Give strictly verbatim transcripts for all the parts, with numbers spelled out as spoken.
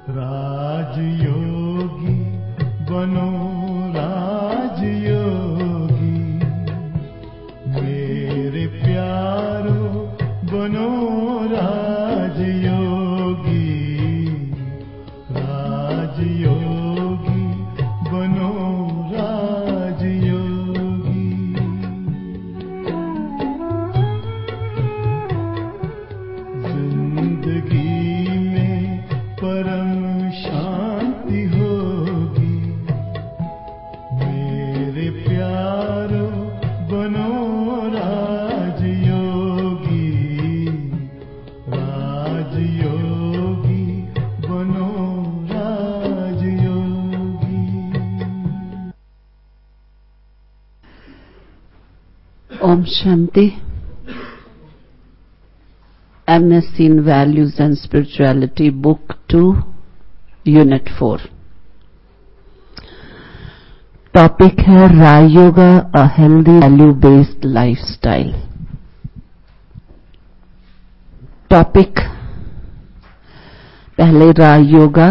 राजयोगी बनो राजयोगी, मेरे प्यारो बनो राजयोगी, राजयोगी बनो राजयोगी। जिंदगी में परम शांति होगी, मेरे प्यारो बनो राजयोगी, राजयोगी बनो राजयोगी। ओम शांति। MSc in Values and Spirituality, Book two, Unit four. Topic है Rajyoga, a healthy value based lifestyle. Topic पहले राजयोगा,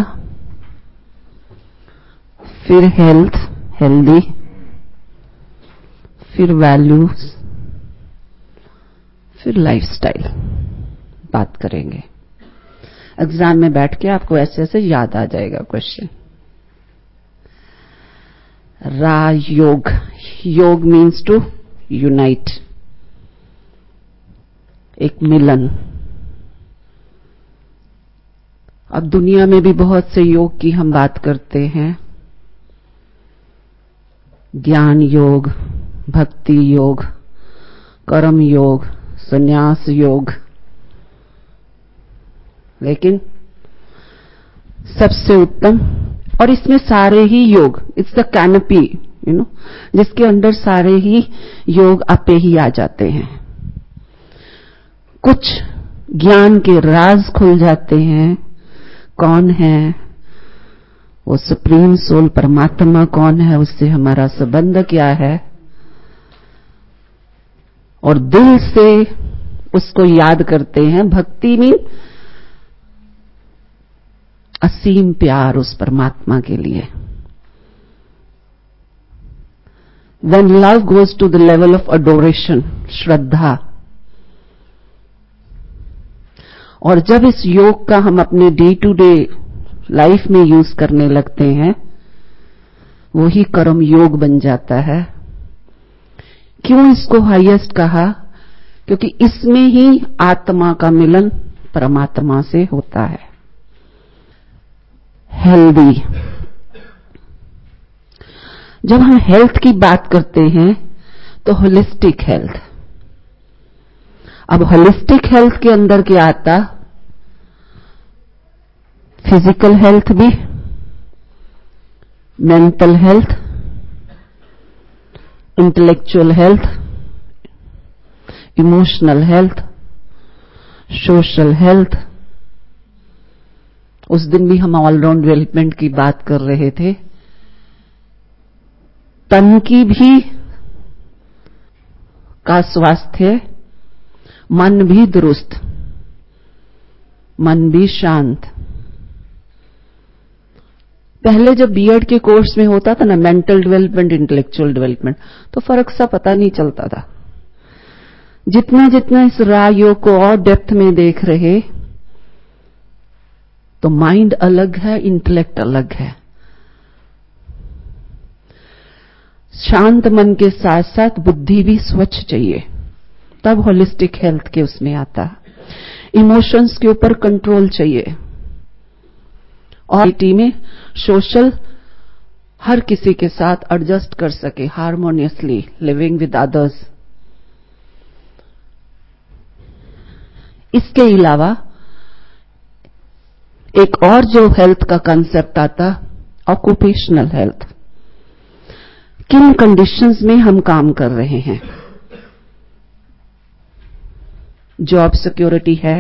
फिर हेल्थ हेल्दी, फिर वैल्यूज, फिर लाइफस्टाइल बात करेंगे। एग्जाम में बैठ के आपको ऐसे ऐसे याद आ जाएगा क्वेश्चन। राजयोग, योग मीन्स टू यूनाइट, एक मिलन। अब दुनिया में भी बहुत से योग की हम बात करते हैं, ज्ञान योग, भक्ति योग, कर्म योग, संन्यास योग, लेकिन सबसे उत्तम, और इसमें सारे ही योग, it's the canopy you know, जिसके अंदर सारे ही योग आपे ही आ जाते हैं। कुछ ज्ञान के राज खुल जाते हैं, कौन है वो सुप्रीम सोल, परमात्मा कौन है, उससे हमारा संबंध क्या है, और दिल से उसको याद करते हैं। भक्ति में असीम प्यार उस परमात्मा के लिए। When love goes to the level of adoration, श्रद्धा, और जब इस योग का हम अपने डे टू डे लाइफ में यूज करने लगते हैं, वो ही कर्म योग बन जाता है। क्यों इसको हाईएस्ट कहा? क्योंकि इसमें ही आत्मा का मिलन परमात्मा से होता है। हेल्दी, जब हम हेल्थ की बात करते हैं तो होलिस्टिक हेल्थ। अब होलिस्टिक हेल्थ के अंदर क्या आता? फिजिकल हेल्थ भी, mental health, intellectual health, emotional health, social health. उस दिन भी हम ऑलराउंड डेवलपमेंट की बात कर रहे थे। तन की भी का स्वास्थ्य, मन भी दुरुस्त, मन भी शांत। पहले जब बीएड के कोर्स में होता था ना, मेंटल डेवलपमेंट, इंटेलेक्चुअल डेवलपमेंट, तो फर्क सा पता नहीं चलता था। जितना जितना इस राजयोग को और डेप्थ में देख रहे, तो माइंड अलग है, इंटेलेक्ट अलग है। शांत मन के साथ साथ बुद्धि भी स्वच्छ चाहिए, तब होलिस्टिक हेल्थ के उसमें आता। इमोशंस के ऊपर कंट्रोल चाहिए, और टीम में सोशल, हर किसी के साथ एडजस्ट कर सके, हार्मोनियसली लिविंग विद अदर्स। इसके अलावा एक और जो हेल्थ का कंसेप्ट आता, ऑक्यूपेशनल हेल्थ। किन कंडीशंस में हम काम कर रहे हैं, जॉब सिक्योरिटी है,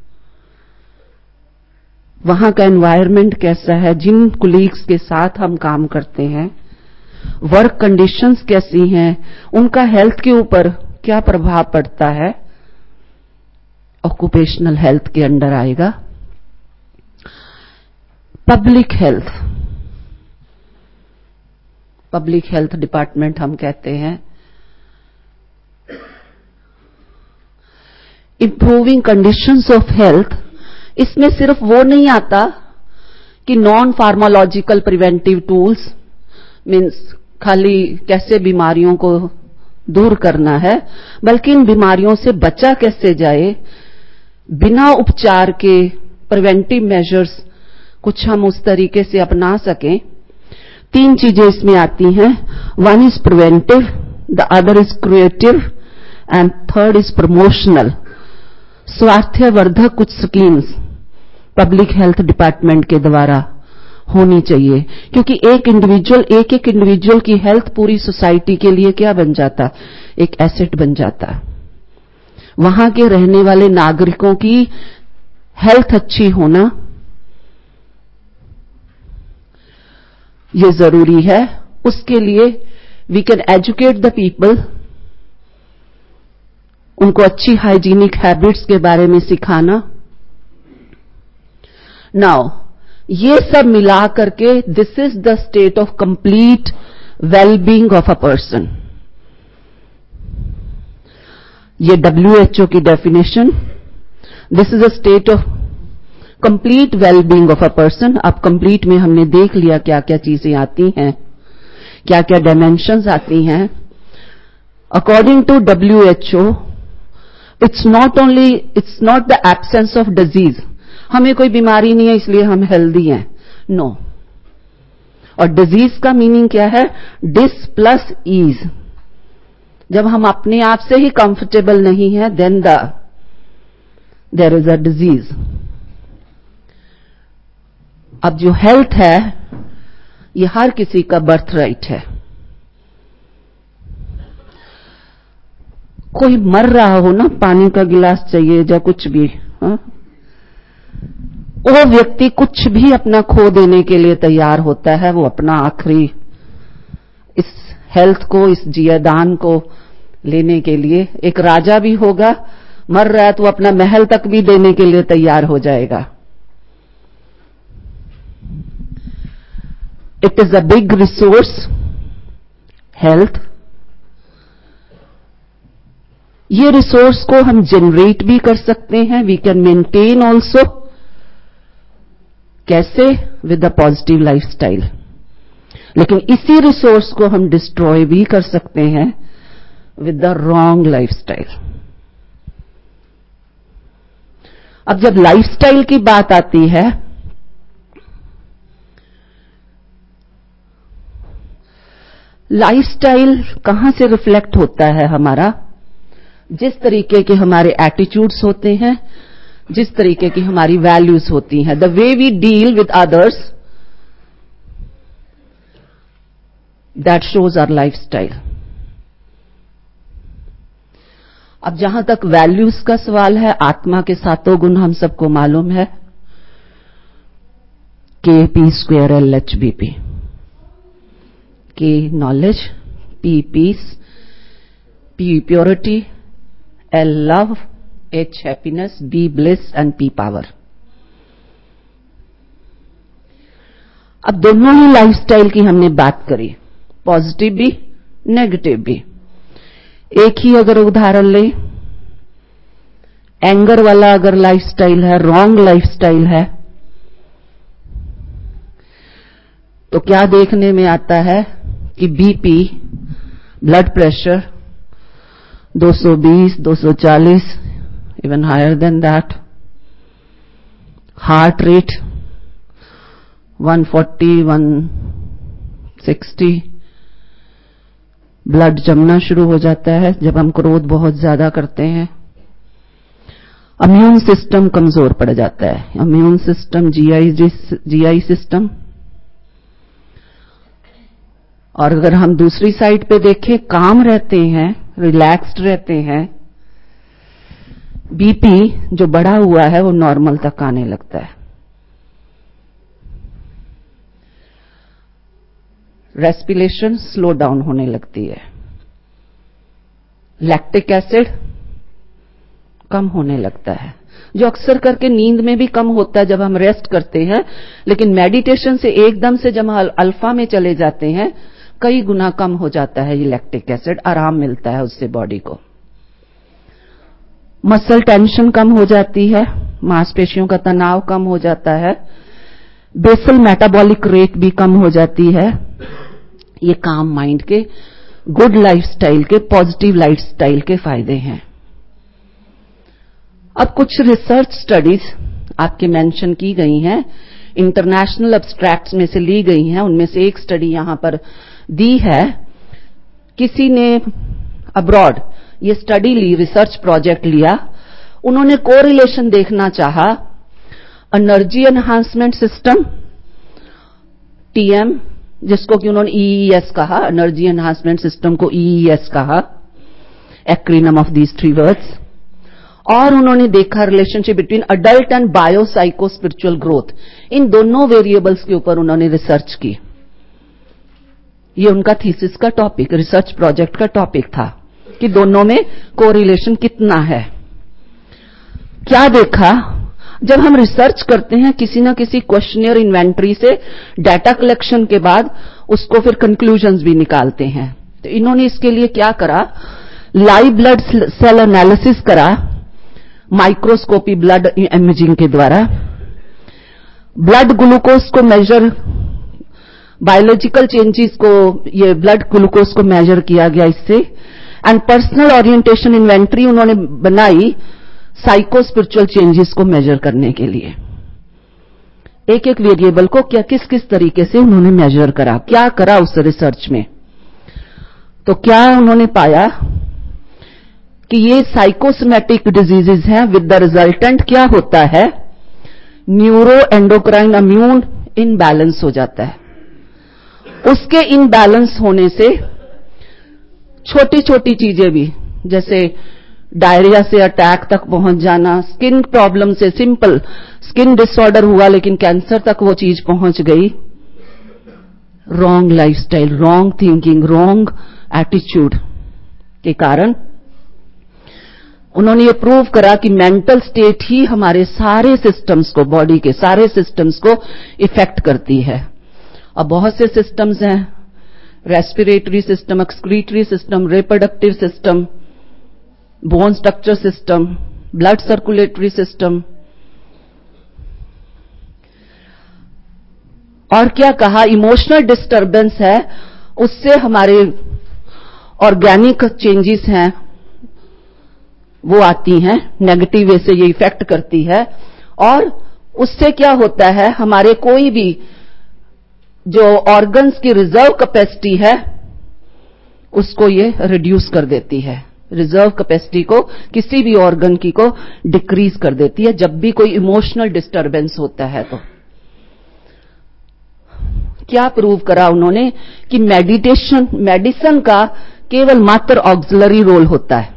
वहां का एनवायरनमेंट कैसा है, जिन कुलीग्स के साथ हम काम करते हैं, वर्क कंडीशंस कैसी हैं, उनका हेल्थ के ऊपर क्या प्रभाव पड़ता है, ऑक्यूपेशनल हेल्थ के अंडर आएगा। Public health, public health department हम कहते हैं। इंप्रूविंग कंडीशंस ऑफ हेल्थ, इसमें सिर्फ वो नहीं आता कि non pharmacological preventive tools means खाली कैसे बीमारियों को दूर करना है, बल्कि इन बीमारियों से बचा कैसे जाए, बिना उपचार के प्रिवेंटिव मेजर्स कुछ हम उस तरीके से अपना सकें। तीन चीजें इसमें आती हैं, one is preventive, the other is creative and third is promotional. स्वास्थ्यवर्धक कुछ स्कीम्स पब्लिक हेल्थ डिपार्टमेंट के द्वारा होनी चाहिए, क्योंकि एक इंडिविजुअल एक एक इंडिविजुअल की हेल्थ पूरी सोसाइटी के लिए क्या बन जाता, एक एसेट बन जाता। वहां के रहने वाले नागरिकों की हेल्थ अच्छी होना ये जरूरी है। उसके लिए we can educate the people, उनको अच्छी हाइजीनिक हैबिट्स के बारे में सिखाना। नाउ ये सब मिला करके this is the state of complete wellbeing of a person. ये डब्ल्यू एच ओ की definition, this is a state of complete wellbeing of a person. अब कंप्लीट में हमने देख लिया क्या क्या चीजें आती हैं, क्या क्या डायमेंशंस आती हैं। According to W H O, it's not only it's not the absence of disease, हमें कोई बीमारी नहीं है इसलिए हम हेल्दी हैं, नो no. और डिजीज का मीनिंग क्या है, डिस प्लस ईज। जब हम अपने आप से ही कंफर्टेबल नहीं है, then the there is a disease. अब जो हेल्थ है ये हर किसी का बर्थ राइट है। कोई मर रहा हो ना, पानी का गिलास चाहिए या कुछ भी, हा? वो व्यक्ति कुछ भी अपना खो देने के लिए तैयार होता है, वो अपना आखिरी इस हेल्थ को, इस जीवदान को लेने के लिए। एक राजा भी होगा, मर रहा है तो अपना महल तक भी देने के लिए तैयार हो जाएगा। It is a big resource, health. ये रिसोर्स को हम जनरेट भी कर सकते हैं, वी कैन मेंटेन ऑल्सो। कैसे? With a positive lifestyle. लेकिन इसी रिसोर्स को हम डिस्ट्रॉय भी कर सकते हैं विद द रॉन्ग लाइफस्टाइल। अब जब लाइफस्टाइल की बात आती है, लाइफस्टाइल कहां से रिफ्लेक्ट होता है हमारा? जिस तरीके के हमारे एटीट्यूड्स होते हैं, जिस तरीके की हमारी वैल्यूज होती हैं, the way we deal with others, that shows our lifestyle. अब जहां तक वैल्यूज का सवाल है, आत्मा के सातों गुण हम सबको मालूम है, K P square L H B P. K knowledge, P peace, P purity, L love, H happiness, B bliss and P power. अब दोनों ही लाइफस्टाइल की हमने बात करी, पॉजिटिव भी नेगेटिव भी। एक ही अगर उदाहरण ले, एंगर वाला अगर लाइफस्टाइल है, रॉन्ग लाइफस्टाइल है, तो क्या देखने में आता है कि बीपी, ब्लड प्रेशर दो सौ बीस, दो सौ चालीस, even higher than that, heart rate one forty, one sixty, blood जमना शुरू हो जाता है जब हम क्रोध बहुत ज्यादा करते हैं। इम्यून सिस्टम कमजोर पड़ जाता है, immune system, GI GI system. और अगर हम दूसरी साइड पे देखें, काम रहते हैं, रिलैक्स्ड रहते हैं, बीपी जो बढ़ा हुआ है वो नॉर्मल तक आने लगता है। रेस्पिरेशन स्लो डाउन होने लगती है। लैक्टिक एसिड कम होने लगता है, जो अक्सर करके नींद में भी कम होता है जब हम रेस्ट करते हैं, लेकिन मेडिटेशन से एकदम से जब हम अल्फा में चले जाते हैं कई गुना कम हो जाता है ये लैक्टिक एसिड, आराम मिलता है उससे बॉडी को। मसल टेंशन कम हो जाती है, मांसपेशियों का तनाव कम हो जाता है, बेसल मेटाबॉलिक रेट भी कम हो जाती है। ये काम माइंड के, गुड लाइफस्टाइल के, पॉजिटिव लाइफस्टाइल के फायदे हैं। अब कुछ रिसर्च स्टडीज आपके मेंशन की गई हैं, इंटरनेशनल एब्स्ट्रैक्ट्स में से ली गई हैं। उनमें से एक स्टडी यहां पर दी है, किसी ने अब्रॉड ये स्टडी ली, रिसर्च प्रोजेक्ट लिया, उन्होंने कोरिलेशन देखना चाहा एनर्जी एनहांसमेंट सिस्टम, टीएम, जिसको कि उन्होंने ईईएस कहा, एनर्जी एनहांसमेंट सिस्टम को ईईएस कहा, acronym of these three words. और उन्होंने देखा relationship between adult and biopsycho spiritual growth. इन दोनों वेरिएबल्स के ऊपर उन्होंने रिसर्च की। ये उनका थीसिस का टॉपिक, रिसर्च प्रोजेक्ट का टॉपिक था कि दोनों में कोरिलेशन कितना है। क्या देखा, जब हम रिसर्च करते हैं किसी ना किसी क्वेश्चनियर इन्वेंटरी से डाटा कलेक्शन के बाद उसको फिर कंक्लूजन्स भी निकालते हैं, तो इन्होंने इसके लिए क्या करा, लाइव ब्लड सेल एनालिसिस करा माइक्रोस्कोपी ब्लड इमेजिंग के द्वारा, ब्लड ग्लूकोज को मेजर, बायोलॉजिकल चेंजेस को, ये ब्लड ग्लूकोज को मेजर किया गया इससे, एंड पर्सनल ओरिएंटेशन इन्वेंटरी उन्होंने बनाई साइको स्पिरिचुअल चेंजेस को मेजर करने के लिए। एक एक वेरिएबल को क्या किस किस तरीके से उन्होंने मेजर करा, क्या करा उस रिसर्च में। तो क्या उन्होंने पाया कि ये साइकोसोमैटिक डिजीजेज हैं, विद द रिजल्टेंट क्या होता है, न्यूरो एंडोक्राइन इम्यून इनबैलेंस हो जाता है। उसके इनबैलेंस होने से छोटी छोटी चीजें भी, जैसे डायरिया से अटैक तक पहुंच जाना, स्किन प्रॉब्लम से, सिंपल स्किन डिसऑर्डर हुआ लेकिन कैंसर तक वो चीज पहुंच गई, wrong lifestyle, wrong thinking, wrong attitude के कारण। उन्होंने ये प्रूव करा कि मेंटल स्टेट ही हमारे सारे सिस्टम्स को, बॉडी के सारे सिस्टम्स को इफेक्ट करती है। अब बहुत से सिस्टम्स हैं, respiratory system, excretory system, reproductive system, bone structure system, blood circulatory system. और क्या कहा, इमोशनल डिस्टर्बेंस है, उससे हमारे ऑर्गेनिक चेंजेस हैं वो आती हैं, नेगेटिव वे से ये इफेक्ट करती है। और उससे क्या होता है, हमारे कोई भी जो ऑर्गन्स की रिजर्व कैपेसिटी है उसको ये रिड्यूस कर देती है, रिजर्व कैपेसिटी को किसी भी ऑर्गन की को डिक्रीज कर देती है जब भी कोई इमोशनल डिस्टर्बेंस होता है। तो क्या प्रूव करा उन्होंने कि मेडिटेशन, मेडिसिन का केवल मात्र ऑक्सिलरी रोल होता है,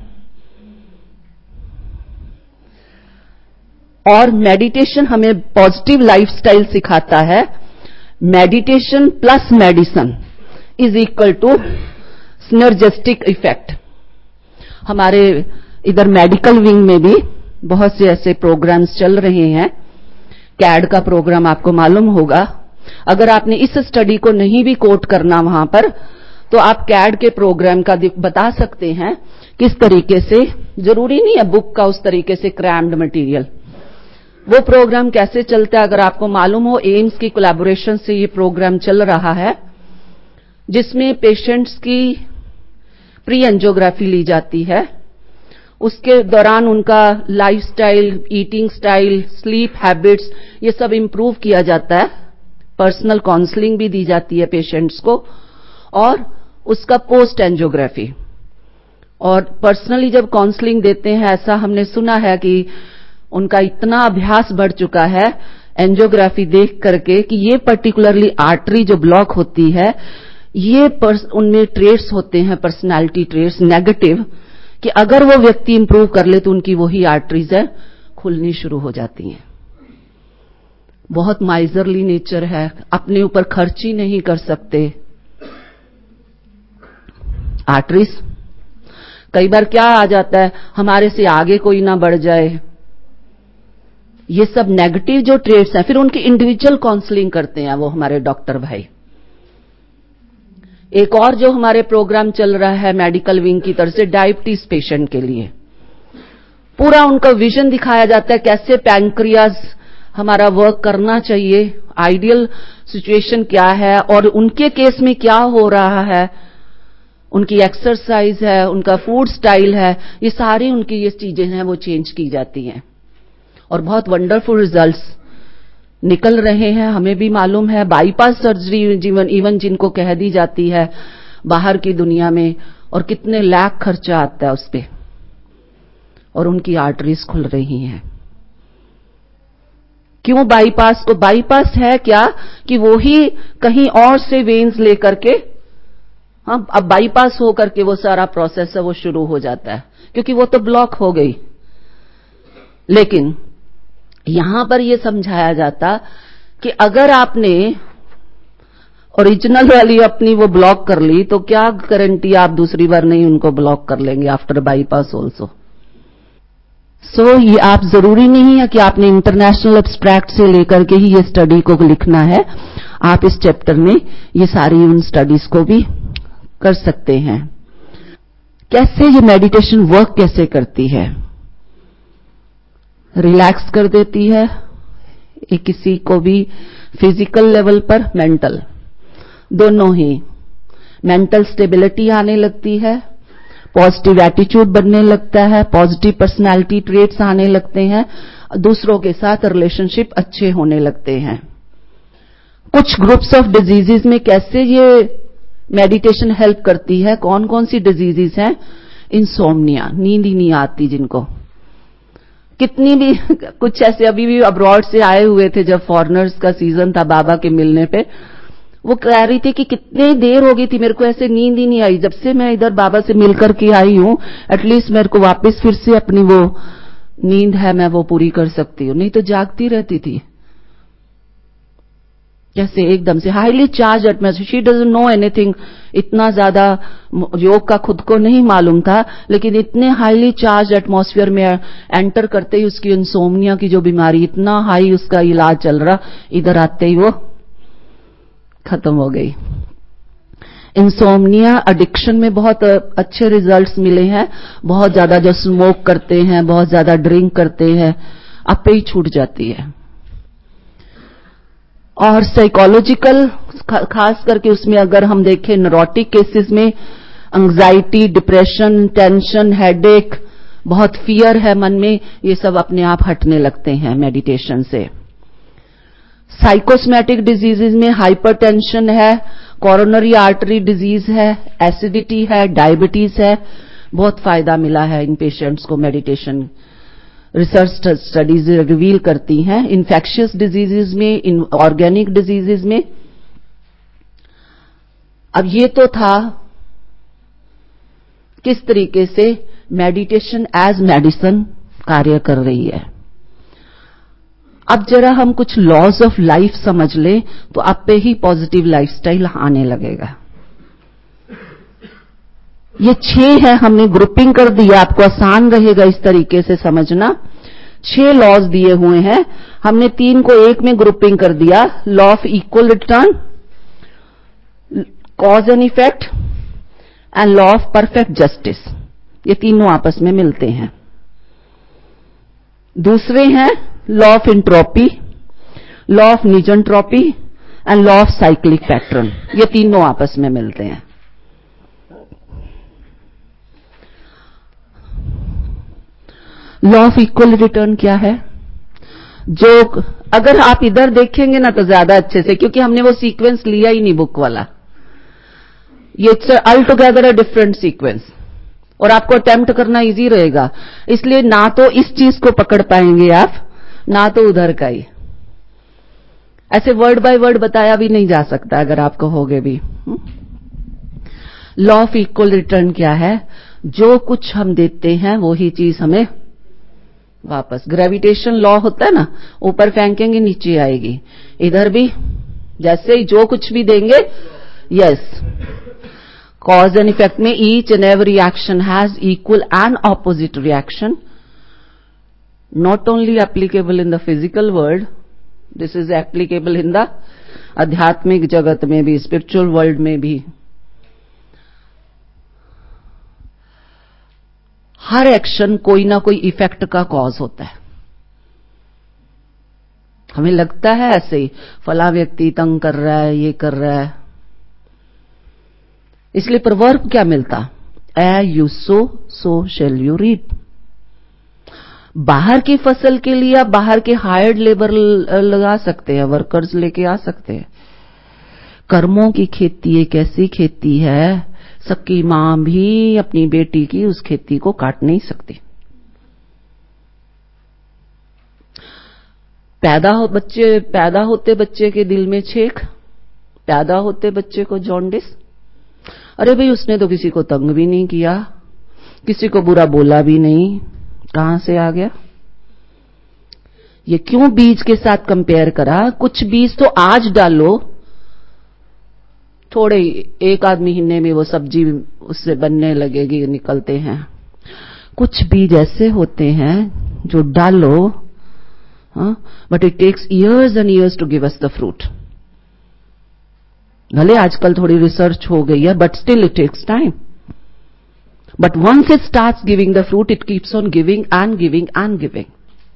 और मेडिटेशन हमें पॉजिटिव लाइफस्टाइल सिखाता है। Meditation plus medicine is equal to synergistic effect. हमारे इधर मेडिकल विंग में भी बहुत से ऐसे प्रोग्राम्स चल रहे हैं, कैड का प्रोग्राम आपको मालूम होगा। अगर आपने इस स्टडी को नहीं भी कोट करना वहां पर, तो आप कैड के प्रोग्राम का बता सकते हैं किस तरीके से, जरूरी नहीं है बुक का उस तरीके से क्रैम्ड मटेरियल, वो प्रोग्राम कैसे चलता है। अगर आपको मालूम हो, एम्स की कोलैबोरेशन से ये प्रोग्राम चल रहा है, जिसमें पेशेंट्स की प्री एंजियोग्राफी ली जाती है, उसके दौरान उनका lifestyle, eating style, sleep habits, ये सब इंप्रूव किया जाता है। पर्सनल काउंसलिंग भी दी जाती है पेशेंट्स को, और उसका पोस्ट एंजियोग्राफी। और पर्सनली जब काउंसलिंग देते हैं, ऐसा हमने सुना है कि उनका इतना अभ्यास बढ़ चुका है एंजियोग्राफी देख करके कि ये पर्टिकुलरली आर्टरी जो ब्लॉक होती है, ये उनमें ट्रेट्स होते हैं, पर्सनालिटी ट्रेट्स नेगेटिव, कि अगर वो व्यक्ति इंप्रूव कर ले तो उनकी वही आर्टरीज है खुलनी शुरू हो जाती हैं। बहुत माइजरली नेचर है, अपने ऊपर खर्च ही नहीं कर सकते, आर्टरीज कई बार क्या आ जाता है, हमारे से आगे कोई ना बढ़ जाए, ये सब नेगेटिव जो ट्रेट्स हैं। फिर उनकी इंडिविजुअल काउंसलिंग करते हैं वो हमारे डॉक्टर भाई। एक और जो हमारे प्रोग्राम चल रहा है मेडिकल विंग की तरफ से डायबिटीज पेशेंट के लिए, पूरा उनका विजन दिखाया जाता है कैसे पैंक्रियाज हमारा वर्क करना चाहिए, आइडियल सिचुएशन क्या है और उनके केस में क्या हो रहा है, उनकी एक्सरसाइज है, उनका फूड स्टाइल है, ये सारी उनकी ये चीजें हैं वो चेंज की जाती हैं और बहुत वंडरफुल रिजल्ट्स निकल रहे हैं। हमें भी मालूम है बाईपास सर्जरी जीवन इवन जिनको कह दी जाती है बाहर की दुनिया में, और कितने लाख खर्चा आता है उस पे, और उनकी आर्टरीज खुल रही हैं। क्यों बाईपास को बाईपास है क्या कि वो ही कहीं और से वेन्स लेकर के, हाँ अब बाईपास हो करके वो सारा प्रोसेस है वो शुरू हो जाता है क्योंकि वो तो ब्लॉक हो गई। लेकिन यहां पर ये समझाया जाता कि अगर आपने ओरिजिनल वाली अपनी वो ब्लॉक कर ली तो क्या गारंटी आप दूसरी बार नहीं उनको ब्लॉक कर लेंगे आफ्टर बाईपास ऑल्सो। सो ये आप जरूरी नहीं है कि आपने इंटरनेशनल एब्स्ट्रैक्ट से लेकर के ही ये स्टडी को लिखना है, आप इस चैप्टर में ये सारी उन स्टडीज को भी कर सकते हैं। कैसे ये मेडिटेशन वर्क कैसे करती है, रिलैक्स कर देती है ये किसी को भी फिजिकल लेवल पर, मेंटल दोनों ही, मेंटल स्टेबिलिटी आने लगती है, पॉजिटिव एटीट्यूड बनने लगता है, पॉजिटिव पर्सनालिटी ट्रेट्स आने लगते हैं, दूसरों के साथ रिलेशनशिप अच्छे होने लगते हैं। कुछ ग्रुप्स ऑफ डिजीजेस में कैसे ये मेडिटेशन हेल्प करती है, कौन कौन सी डिजीजेस हैं, इंसोम्निया, नींद ही नहीं आती जिनको, कितनी भी कुछ ऐसे अभी भी अब्रॉड से आए हुए थे जब फॉरेनर्स का सीजन था बाबा के मिलने पे, वो कह रही थी कि कितनी देर हो गई थी मेरे को ऐसे नींद ही नहीं आई, जब से मैं इधर बाबा से मिलकर के आई हूं एटलीस्ट मेरे को वापस फिर से अपनी वो नींद है मैं वो पूरी कर सकती हूं, नहीं तो जागती रहती थी। जैसे एकदम से highly charge atmosphere, she doesn't know anything, इतना ज्यादा योग का खुद को नहीं मालूम था, लेकिन इतने हाईली चार्ज एटमॉस्फेयर में एंटर करते ही उसकी इंसोम्निया की जो बीमारी, इतना हाई उसका इलाज चल रहा, इधर आते ही वो खत्म हो गई। इंसोम्निया एडिक्शन में बहुत अच्छे रिजल्ट्स मिले हैं, बहुत ज्यादा जो स्मोक करते हैं, बहुत ज्यादा ड्रिंक करते हैं, आपे ही छूट जाती है। और साइकोलॉजिकल खास करके उसमें अगर हम देखें न्यूरोटिक केसेस में एंजाइटी, डिप्रेशन, टेंशन, हेडेक, बहुत फियर है मन में, ये सब अपने आप हटने लगते हैं मेडिटेशन से। साइकोसोमैटिक डिजीजेज में हाइपरटेंशन है, कोरोनरी आर्टरी डिजीज है, एसिडिटी है, डायबिटीज है, बहुत फायदा मिला है इन पेशेंट्स को मेडिटेशन, रिसर्च स्टडीज रिवील करती हैं। इन्फेक्शियस डिजीजेज में, इन ऑर्गेनिक डिजीजेज में। अब ये तो था किस तरीके से मेडिटेशन एज मेडिसिन कार्य कर रही है। अब जरा हम कुछ लॉज ऑफ लाइफ समझ लें तो आप पे ही पॉजिटिव लाइफस्टाइल आने लगेगा। ये छह है, हमने ग्रुपिंग कर दिया, आपको आसान रहेगा इस तरीके से समझना। छह लॉज दिए हुए हैं, हमने तीन को एक में ग्रुपिंग कर दिया, law of equal return, cause and effect and law of perfect justice, ये तीनों आपस में मिलते हैं। दूसरे हैं law of entropy, law of negentropy and law of cyclic pattern, ये तीनों आपस में मिलते हैं। लॉ ऑफ इक्वल रिटर्न क्या है? जो अगर आप इधर देखेंगे ना तो ज्यादा अच्छे से, क्योंकि हमने वो सीक्वेंस लिया ही नहीं बुक वाला, ये all together a different sequence और आपको अटेम्प्ट करना इजी रहेगा, इसलिए ना तो इस चीज को पकड़ पाएंगे आप, ना तो उधर का ही। ऐसे वर्ड बाय वर्ड बताया भी नहीं जा सकता अगर आप कहोगे भी। लॉ ऑफ इक्वल रिटर्न क्या है? जो कुछ हम देते हैं वो ही चीज हमें वापस, ग्रेविटेशन लॉ होता है ना, ऊपर फेंकेंगे नीचे आएगी, इधर भी जैसे ही जो कुछ भी देंगे, यस, कॉज एंड इफेक्ट में each and every action has equal and opposite reaction, not only applicable in the physical world, this is applicable in the आध्यात्मिक जगत में भी, स्पिरिचुअल वर्ल्ड में भी। हर एक्शन कोई ना कोई इफेक्ट का कॉज होता है। हमें लगता है ऐसे ही फला व्यक्ति तंग कर रहा है, ये कर रहा है, इसलिए प्रवर्ब क्या मिलता, as you sow so shall you reap. बाहर की फसल के लिए आप बाहर के हायर्ड लेबर लगा सकते हैं, वर्कर्स लेके आ सकते हैं। कर्मों की खेती एक ऐसी खेती है, सबकी मां भी अपनी बेटी की उस खेती को काट नहीं सकती। पैदा हो बच्चे पैदा होते बच्चे के दिल में छेक, पैदा होते बच्चे को जॉन्डिस। अरे भाई उसने तो किसी को तंग भी नहीं किया, किसी को बुरा बोला भी नहीं, कहां से आ गया? ये क्यों बीज के साथ कंपेयर करा? कुछ बीज तो आज डालो, थोड़े एक आध महीने में वो सब्जी उससे बनने लगेगी, निकलते हैं। कुछ बीज ऐसे होते हैं जो डालो, but it takes years and years to give us the fruit. भले आजकल थोड़ी रिसर्च हो गई है, but still it takes time. But once it starts giving the fruit, it keeps on giving and giving and giving.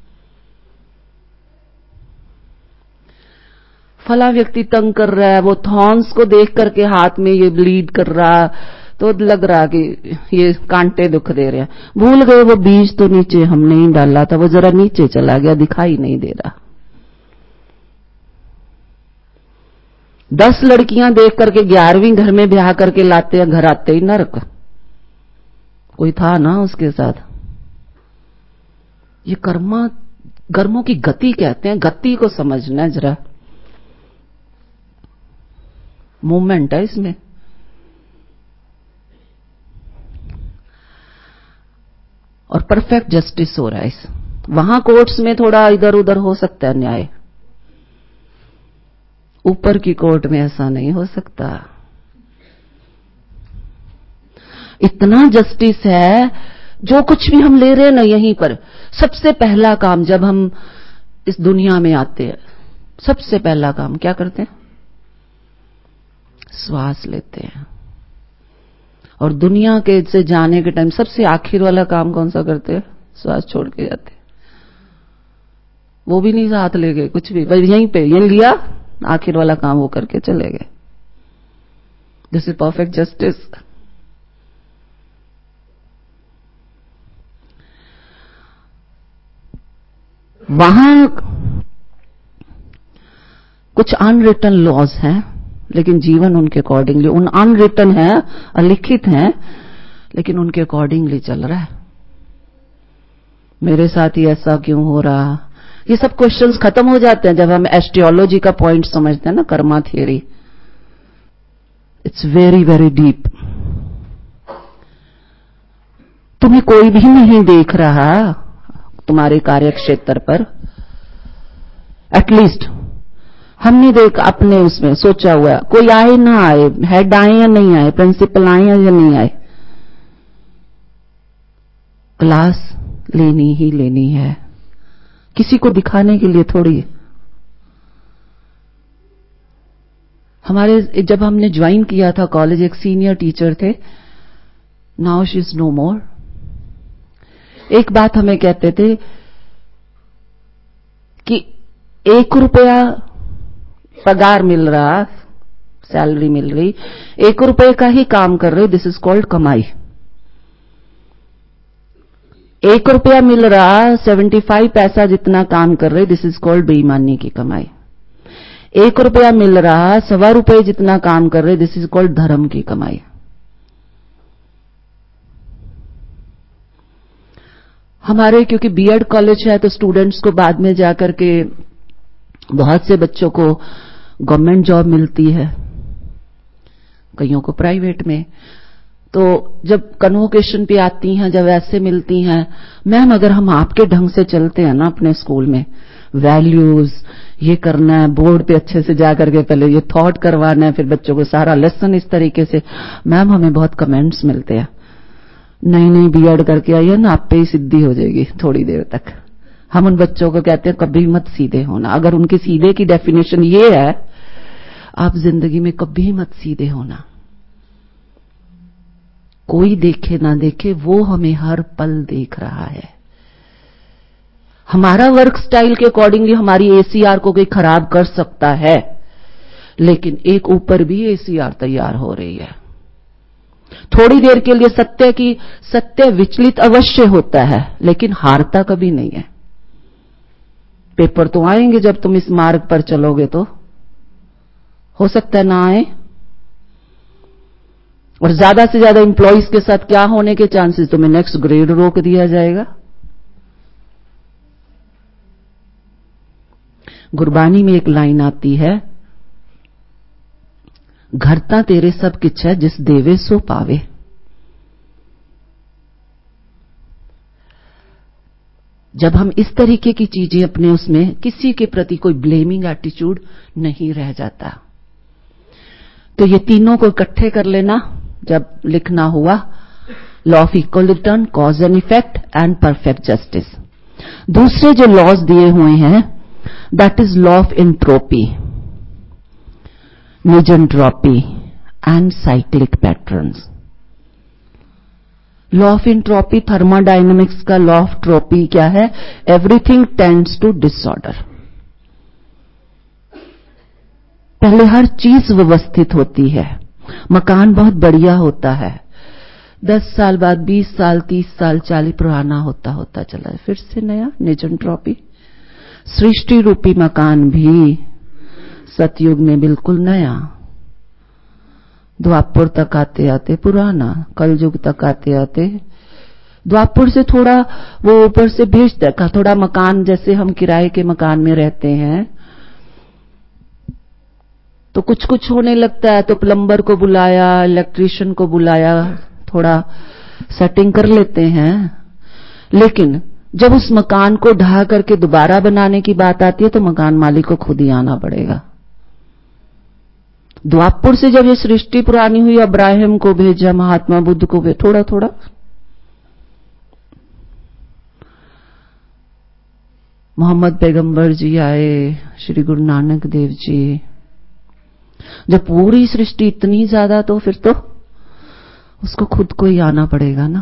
फला व्यक्ति तंग कर रहा है, वो थॉर्न्स को देख करके हाथ में ये ब्लीड कर रहा, तो लग रहा कि ये कांटे दुख दे रहे हैं। भूल गए वो बीज तो नीचे हमने ही डाला था, वो जरा नीचे चला गया, दिखाई नहीं दे रहा। दस लड़कियां देख करके ग्यारहवीं घर में ब्याह करके लाते हैं, घर आते ही नरक। कोई था ना उसके साथ। ये कर्मा कर्मों की गति कहते हैं, गति को समझना है जरा, मूवमेंट है इसमें। और परफेक्ट जस्टिस हो रहा है इस वहां कोर्ट्स में थोड़ा इधर उधर हो सकता है न्याय, ऊपर की कोर्ट में ऐसा नहीं हो सकता। इतना जस्टिस है, जो कुछ भी हम ले रहे हैं ना यहीं पर, सबसे पहला काम जब हम इस दुनिया में आते हैं, सबसे पहला काम क्या करते हैं? श्वास लेते हैं। और दुनिया के से जाने के टाइम सबसे आखिर वाला काम कौन सा करते हैं? श्वास छोड़ के जाते हैं। वो भी नहीं साथ ले गए कुछ भी, बस यहीं पे यहीं लिया, आखिर वाला काम वो करके चले गए। This is perfect justice. वहां कुछ अनरिटन लॉज हैं, लेकिन जीवन उनके अकॉर्डिंगली, उन अनरिटन है, अलिखित हैं, लेकिन उनके अकॉर्डिंगली चल रहा है। मेरे साथ ही ऐसा क्यों हो रहा? ये सब क्वेश्चंस खत्म हो जाते हैं जब हम एस्ट्रोलॉजी का पॉइंट समझते हैं ना, karma theory. It's very very deep. तुम्हें कोई भी नहीं देख रहा तुम्हारे कार्य क्षेत्र पर, एटलीस्ट हमने देख अपने उसमें सोचा हुआ है, कोई आए ना आए, हेड आए या नहीं आए, प्रिंसिपल आए या नहीं आए, क्लास लेनी ही लेनी है, किसी को दिखाने के लिए थोड़ी। हमारे जब हमने ज्वाइन किया था कॉलेज, एक सीनियर टीचर थे, now she is no more. एक बात हमें कहते थे कि एक रुपया पगार मिल रहा, सैलरी मिल रही, एक रुपए का ही काम कर रहे, दिस इज कॉल्ड कमाई। एक रुपया मिल रहा, सेवेंटी फाइव पैसा जितना काम कर रहे, दिस इज कॉल्ड बेईमानी की कमाई। एक रुपया मिल रहा, सवा रुपए जितना काम कर रहे, दिस इज कॉल्ड धर्म की कमाई। हमारे क्योंकि बीएड कॉलेज है तो स्टूडेंट्स को बाद में जाकर के बहुत से बच्चों को गवर्नमेंट जॉब मिलती है, कईयों को प्राइवेट में। तो जब कन्वोकेशन पे आती हैं, जब ऐसे मिलती हैं, मैम अगर हम आपके ढंग से चलते हैं ना अपने स्कूल में, वैल्यूज, ये करना है, बोर्ड पे अच्छे से जा करके पहले ये थॉट करवाना है, फिर बच्चों को सारा लेसन इस तरीके से। मैम हमें बहुत कमेंट्स मिलते हैं, नई नई बीएड करके आई है ना, आप पे ही सिद्धि हो जाएगी थोड़ी देर तक। हम उन बच्चों को कहते हैं कभी मत सीधे होना। अगर उनके सीधे की डेफिनेशन ये है, आप जिंदगी में कभी मत सीधे होना। कोई देखे ना देखे, वो हमें हर पल देख रहा है। हमारा वर्क स्टाइल के अकॉर्डिंगली हमारी एसीआर को कोई खराब कर सकता है, लेकिन एक ऊपर भी एसीआर तैयार हो रही है। थोड़ी देर के लिए सत्य की सत्य विचलित अवश्य होता है, लेकिन हारता कभी नहीं है। पेपर तो आएंगे जब तुम इस मार्ग पर चलोगे, तो हो सकता है ना आए। और ज्यादा से ज्यादा एम्प्लॉइज के साथ क्या होने के चांसेस, तुम्हें नेक्स्ट ग्रेड रोक दिया जाएगा। गुरबानी में एक लाइन आती है, घरता तेरे सब किछ है, जिस देवे सो पावे। जब हम इस तरीके की चीजें अपने उसमें, किसी के प्रति कोई ब्लेमिंग एटीट्यूड नहीं रह जाता। तो ये तीनों को इकट्ठे कर लेना जब लिखना हुआ, law of equal return, cause and effect and perfect justice. दूसरे जो लॉज दिए हुए हैं, that is law of entropy, negentropy and cyclic patterns. Law of entropy thermodynamics का लॉ ऑफ ट्रोपी क्या है, एवरीथिंग टेंड्स टू डिसऑर्डर। पहले हर चीज व्यवस्थित होती है, मकान बहुत बढ़िया होता है, दस साल बाद, बीस साल, तीस साल, चालीस पुराना होता होता चला, फिर से नया, निजंट्रोपी। सृष्टि रूपी मकान भी सतयुग में बिल्कुल नया, द्वापर तक आते आते पुराना, कलयुग तक आते आते, द्वापर से थोड़ा वो ऊपर से भेज देखा, थोड़ा मकान जैसे हम किराए के मकान में रहते हैं तो कुछ कुछ होने लगता है, तो प्लम्बर को बुलाया, इलेक्ट्रिशियन को बुलाया, थोड़ा सेटिंग कर लेते हैं। लेकिन जब उस मकान को ढहा करके दोबारा बनाने की बात आती है, तो मकान मालिक को खुद ही आना पड़ेगा। द्वापर से जब ये सृष्टि पुरानी हुई, अब्राहम को भेजा, महात्मा बुद्ध को भेजा, थोड़ा थोड़ा मोहम्मद पैगंबर जी आए, श्री गुरु नानक देव जी। जब पूरी सृष्टि इतनी ज्यादा, तो फिर तो उसको खुद को ही आना पड़ेगा ना।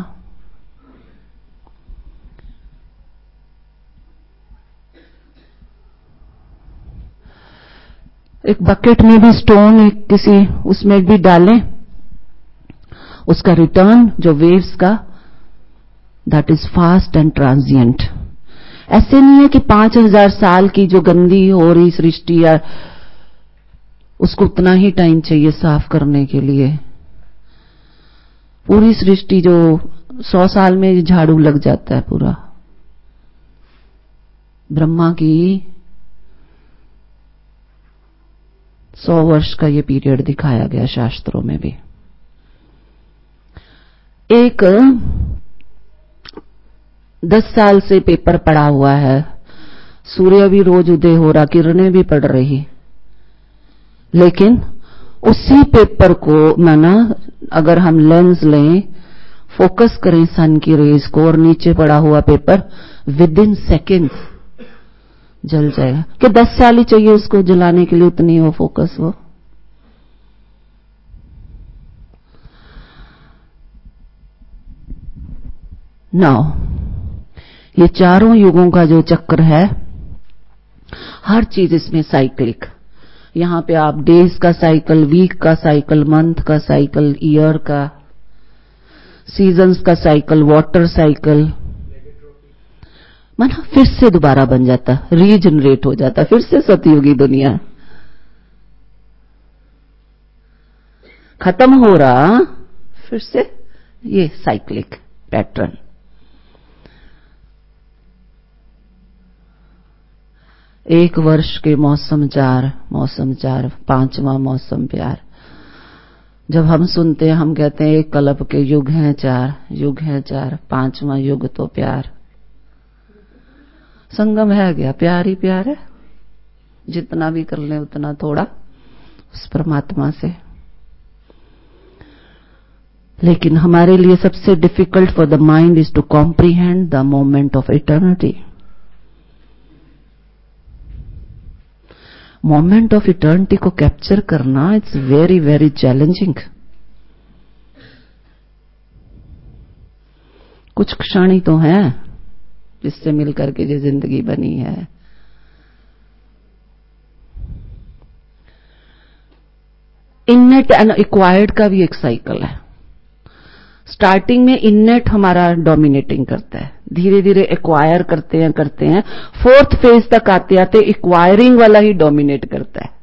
एक बकेट में भी स्टोन, एक किसी उसमें भी डालें, उसका रिटर्न जो वेव्स का, that is fast and transient. ऐसे नहीं है कि पांच हजार साल की जो गंदी हो रही सृष्टि या उसको उतना ही टाइम चाहिए साफ करने के लिए। पूरी सृष्टि जो सौ साल में झाड़ू लग जाता है पूरा। ब्रह्मा की सौ वर्ष का ये पीरियड दिखाया गया शास्त्रों में भी। एक दस साल से पेपर पड़ा हुआ है, सूर्य भी रोज उदय हो रहा, किरणें भी पड़ रही, लेकिन उसी पेपर को माना अगर हम लेंस लें, फोकस करें सन की रेज को, और नीचे पड़ा हुआ पेपर विद इन सेकेंड्स जल जाएगा। कि दस साल ही चाहिए उसको जलाने के लिए, उतनी हो फोकस वो। नाउ ये चारों युगों का जो चक्र है, हर चीज इसमें साइक्लिक। यहां पे आप डेज का साइकिल, वीक का साइकिल, मंथ का साइकिल, ईयर का, सीजन्स का साइकिल, वाटर साइकिल, माना फिर से दोबारा बन जाता, रीजनरेट हो जाता, फिर से सतयुगी दुनिया। खत्म हो रहा, फिर से ये साइक्लिक पैटर्न। एक वर्ष के मौसम चार, मौसम चार, पांचवा मौसम प्यार। जब हम सुनते हैं, हम कहते हैं एक कल्प के युग हैं चार, युग हैं चार, पांचवा युग तो प्यार। संगम है क्या? प्यार ही प्यार है, जितना भी कर ले उतना थोड़ा उस परमात्मा से। लेकिन हमारे लिए सबसे difficult for the mind is to comprehend the moment of eternity. Moment of eternity को कैप्चर करना इट्स वेरी वेरी चैलेंजिंग। कुछ क्षण ही तो हैं जिससे मिलकर के जो जिंदगी बनी है। इननेट एंड एक्वायर्ड का भी एक साइकिल है। स्टार्टिंग में इननेट हमारा डोमिनेटिंग करता है, धीरे धीरे एक्वायर करते हैं करते हैं फोर्थ फेज तक आते आते एक्वायरिंग वाला ही डोमिनेट करता है।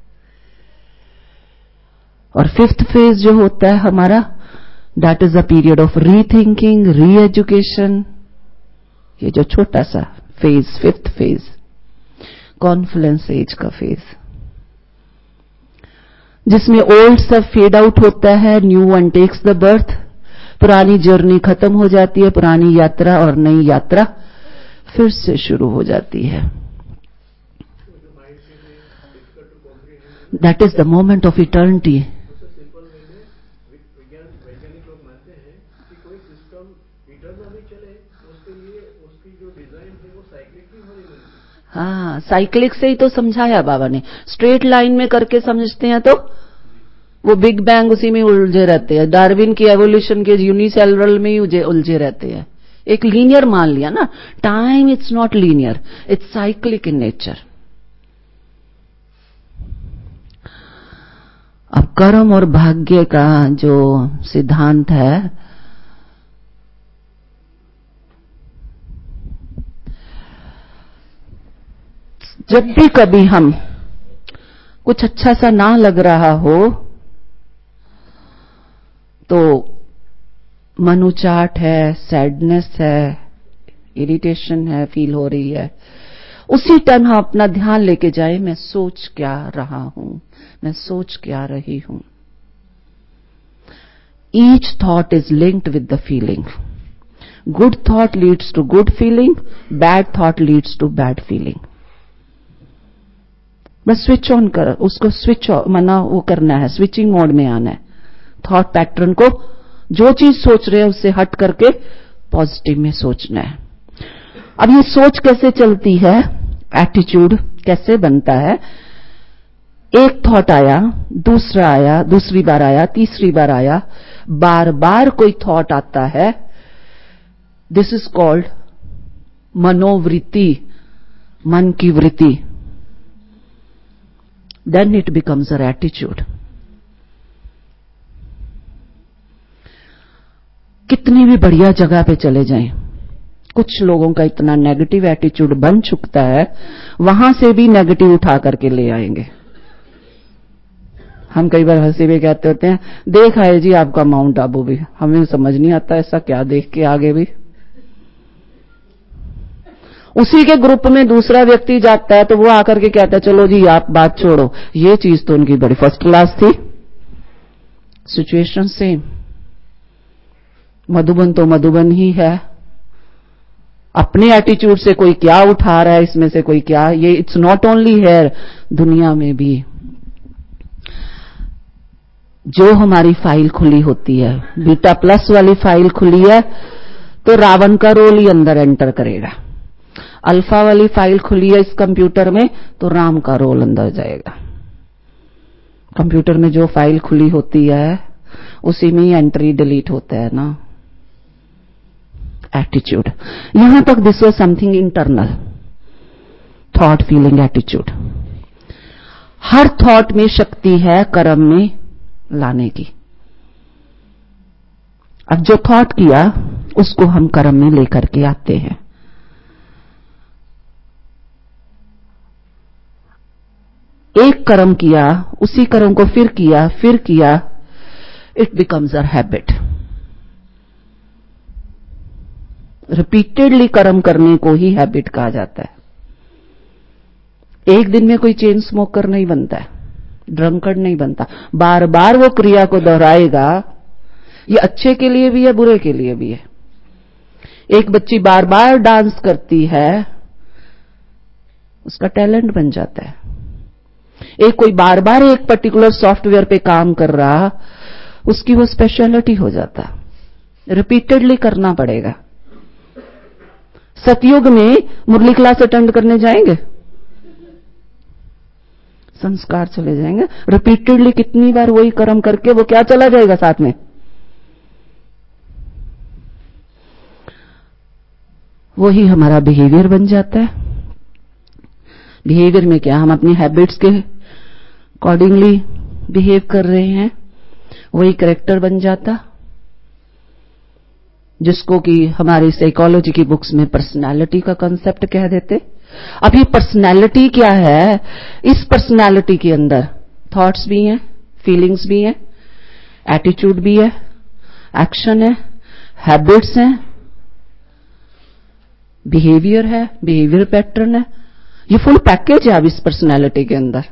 और फिफ्थ फेज जो होता है हमारा, that is a period of rethinking, re education. ये जो छोटा सा phase, fifth phase, confluence age का फेज, जिसमें ओल्ड सब फेड आउट होता है, new one takes the birth. पुरानी जर्नी खत्म हो जाती है, पुरानी यात्रा और नई यात्रा फिर से शुरू हो जाती है। That is the moment of eternity. हाँ, साइक्लिक से ही तो समझाया बाबा ने। स्ट्रेट लाइन में करके समझते हैं तो वो बिग बैंग उसी में उलझे रहते हैं, डार्विन की एवोल्यूशन के यूनिसेलुलर में ही उलझे रहते हैं। एक लीनियर मान लिया ना, time it's not linear, it's cyclic in nature. अब कर्म और भाग्य का जो सिद्धांत है, जब भी कभी हम कुछ अच्छा सा ना लग रहा हो तो मन उचाट है, सैडनेस है, इरिटेशन है, फील हो रही है, उसी टाइम हम अपना ध्यान लेके जाए, मैं सोच क्या रहा हूं, मैं सोच क्या रही हूं। Each thought is linked with the feeling. Good thought leads to good feeling, bad thought leads to bad feeling. बस स्विच ऑन कर, उसको स्विच मना वो करना है, स्विचिंग मोड में आना है। थॉट पैटर्न को, जो चीज सोच रहे हैं उससे हट करके पॉजिटिव में सोचना है। अब ये सोच कैसे चलती है, एटीट्यूड कैसे बनता है? एक थॉट आया, दूसरा आया, दूसरी बार आया, तीसरी बार आया, बार बार कोई थॉट आता है, दिस इज कॉल्ड मनोवृत्ति, मन की वृत्ति। Then it becomes a attitude. कितनी भी बढ़िया जगह पे चले जाएं, कुछ लोगों का इतना नेगेटिव एटीट्यूड बन चुकता है, वहां से भी नेगेटिव उठा करके ले आएंगे। हम कई बार हंसी में कहते होते हैं, देखा है जी आपका माउंट आबू भी, हमें समझ नहीं आता ऐसा क्या देख के आगे भी। उसी के ग्रुप में दूसरा व्यक्ति जाता है तो वो आकर के कहता है, चलो जी आप बात छोड़ो, ये चीज तो उनकी बड़ी फर्स्ट क्लास थी। Situation same. मधुबन तो मधुबन ही है, अपने एटीट्यूड से कोई क्या उठा रहा है, इसमें से कोई क्या, ये इट्स नॉट ओनली हेयर, दुनिया में भी जो हमारी फाइल खुली होती है, बीटा प्लस वाली फाइल खुली है तो रावण का रोल ही अंदर एंटर करेगा। अल्फा वाली फाइल खुली है इस कंप्यूटर में तो राम का रोल अंदर जाएगा। कंप्यूटर में जो फाइल खुली होती है उसी में ही एंट्री डिलीट होता है ना। एटीट्यूड, यहां तक this was something internal, thought, feeling, attitude. हर थॉट में शक्ति है कर्म में लाने की। अब जो थॉट किया उसको हम कर्म में लेकर के आते हैं। एक कर्म किया, उसी कर्म को फिर किया, फिर किया, it becomes a habit. Repeatedly कर्म करने को ही हैबिट कहा जाता है। एक दिन में कोई चेन स्मोकर नहीं बनता है, ड्रंकर्ड नहीं बनता, बार बार वो क्रिया को दोहराएगा। ये अच्छे के लिए भी है, बुरे के लिए भी है। एक बच्ची बार बार डांस करती है उसका टैलेंट बन जाता है। एक कोई बार बार एक पर्टिकुलर सॉफ्टवेयर पे काम कर रहा, उसकी वो स्पेशलिटी हो जाता, रिपीटेडली करना पड़ेगा। सतयुग में मुरली क्लास अटेंड करने जाएंगे, संस्कार चले जाएंगे। रिपीटेडली कितनी बार वही कर्म करके वो क्या चला जाएगा साथ में, वही हमारा बिहेवियर बन जाता है। बिहेवियर में क्या, हम अपनी हैबिट्स के अकॉर्डिंगली बिहेव कर रहे हैं, वही कैरेक्टर बन जाता, जिसको कि हमारी साइकोलॉजी की बुक्स में पर्सनालिटी का कांसेप्ट कह देते। अब ये पर्सनालिटी क्या है, इस पर्सनालिटी के अंदर थॉट्स भी हैं, फीलिंग्स भी हैं, एटीट्यूड भी है, एक्शन है, हैबिट्स हैं, बिहेवियर है, बिहेवियर पैटर्न है, ये फुल पैकेज है अब इस पर्सनालिटी के अंदर।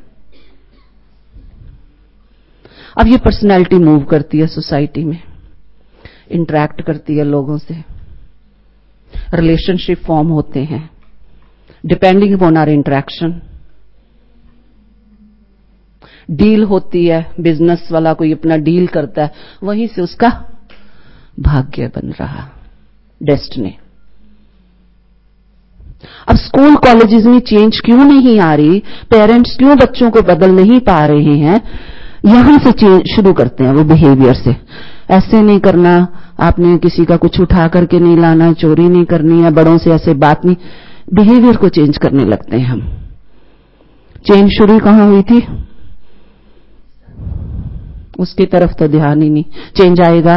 अब ये पर्सनालिटी मूव करती है सोसाइटी में, इंटरैक्ट करती है लोगों से, रिलेशनशिप फॉर्म होते हैं depending upon our interaction, deal होती है, बिजनेस वाला कोई अपना डील करता है, वहीं से उसका भाग्य बन रहा, डेस्टिनी। अब स्कूल कॉलेजेस में चेंज क्यों नहीं आ रही, पेरेंट्स क्यों बच्चों को बदल नहीं पा रहे हैं, यहां से चेंज शुरू करते हैं वो बिहेवियर से। ऐसे नहीं करना, आपने किसी का कुछ उठा करके नहीं लाना, चोरी नहीं करनी है, बड़ों से ऐसे बात नहीं, बिहेवियर को चेंज करने लगते हैं हम। चेंज शुरू कहां हुई थी, उसकी तरफ तो ध्यान ही नहीं। चेंज आएगा,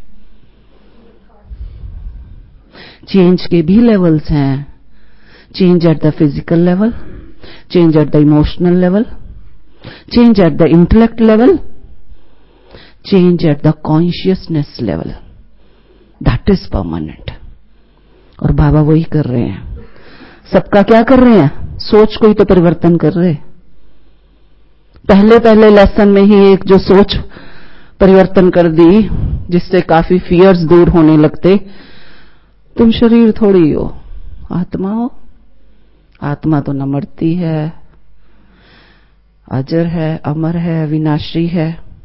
चेंज के भी लेवल्स हैं, change at the physical level, change at the emotional level, change at the intellect level, change at the consciousness level, that is permanent। और बाबा वही कर रहे हैं, सबका क्या कर रहे हैं, सोच को ही तो परिवर्तन कर रहे। पहले पहले लेसन में ही एक जो सोच परिवर्तन कर दी, जिससे काफी फियर्स दूर होने लगते। तुम शरीर थोड़ी हो, आत्मा हो, आत्मा तो न मरती है, अजर है, अमर है, विनाशी है।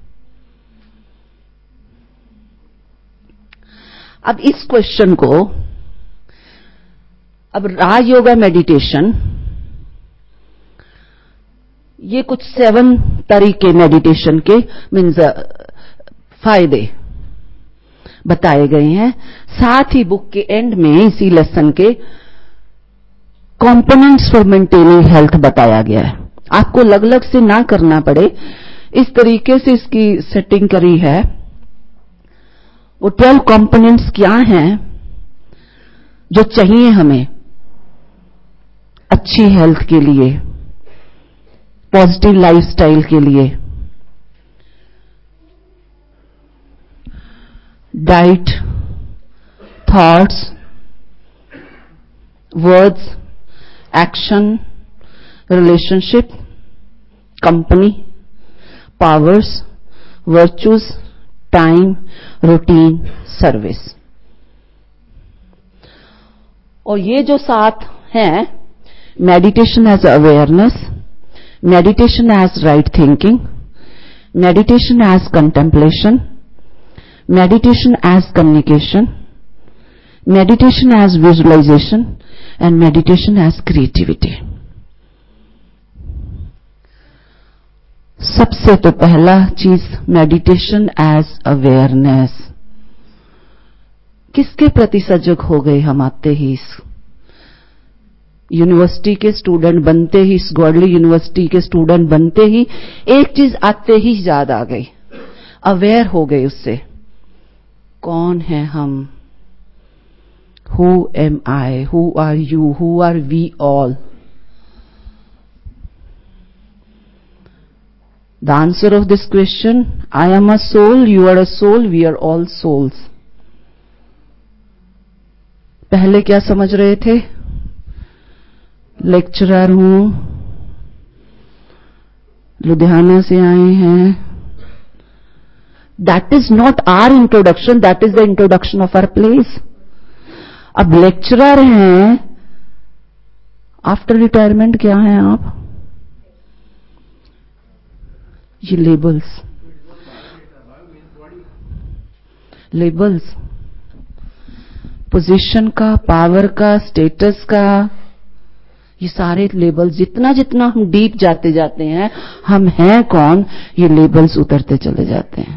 अब इस क्वेश्चन को, अब राज योगा मेडिटेशन, ये कुछ सेवन तरीके मेडिटेशन के मीन्स फायदे बताए गए हैं। साथ ही बुक के एंड में इसी लेसन के कंपोनेंट्स फॉर मेंटेनिंग हेल्थ बताया गया है। आपको अलग अलग से ना करना पड़े, इस तरीके से इसकी सेटिंग करी है। वो ट्वेल्व कंपोनेंट्स क्या हैं जो चाहिए हमें अच्छी हेल्थ के लिए, पॉजिटिव लाइफस्टाइल के लिए। Diet, thoughts, words, action, relationship, company, powers, virtues, time, routine, service. और ये जो सात हैं, meditation as awareness, meditation as right thinking, meditation as contemplation, meditation as communication, meditation as visualization and meditation as creativity. सबसे तो पहला चीज meditation as awareness. किसके प्रति सजग हो गए हम आते ही, इस यूनिवर्सिटी के स्टूडेंट बनते ही, इस गॉडली यूनिवर्सिटी के स्टूडेंट बनते ही एक चीज आते ही याद आ गई, अवेयर हो गए उससे, कौन है हम, who am I, who are you, who are we all. The answer of this question, I am a soul, you are a soul, we are all souls। पहले क्या समझ रहे थे, लेक्चरर हूं, लुधियाना से आए हैं। That is not our introduction, that is the introduction of our place। अब लेक्चरर हैं आफ्टर रिटायरमेंट क्या हैं आप? ये लेबल्स लेबल्स पोजीशन का, पावर का, स्टेटस का, ये सारे लेबल्स जितना जितना हम डीप जाते जाते हैं, हम हैं कौन, ये लेबल्स उतरते चले जाते हैं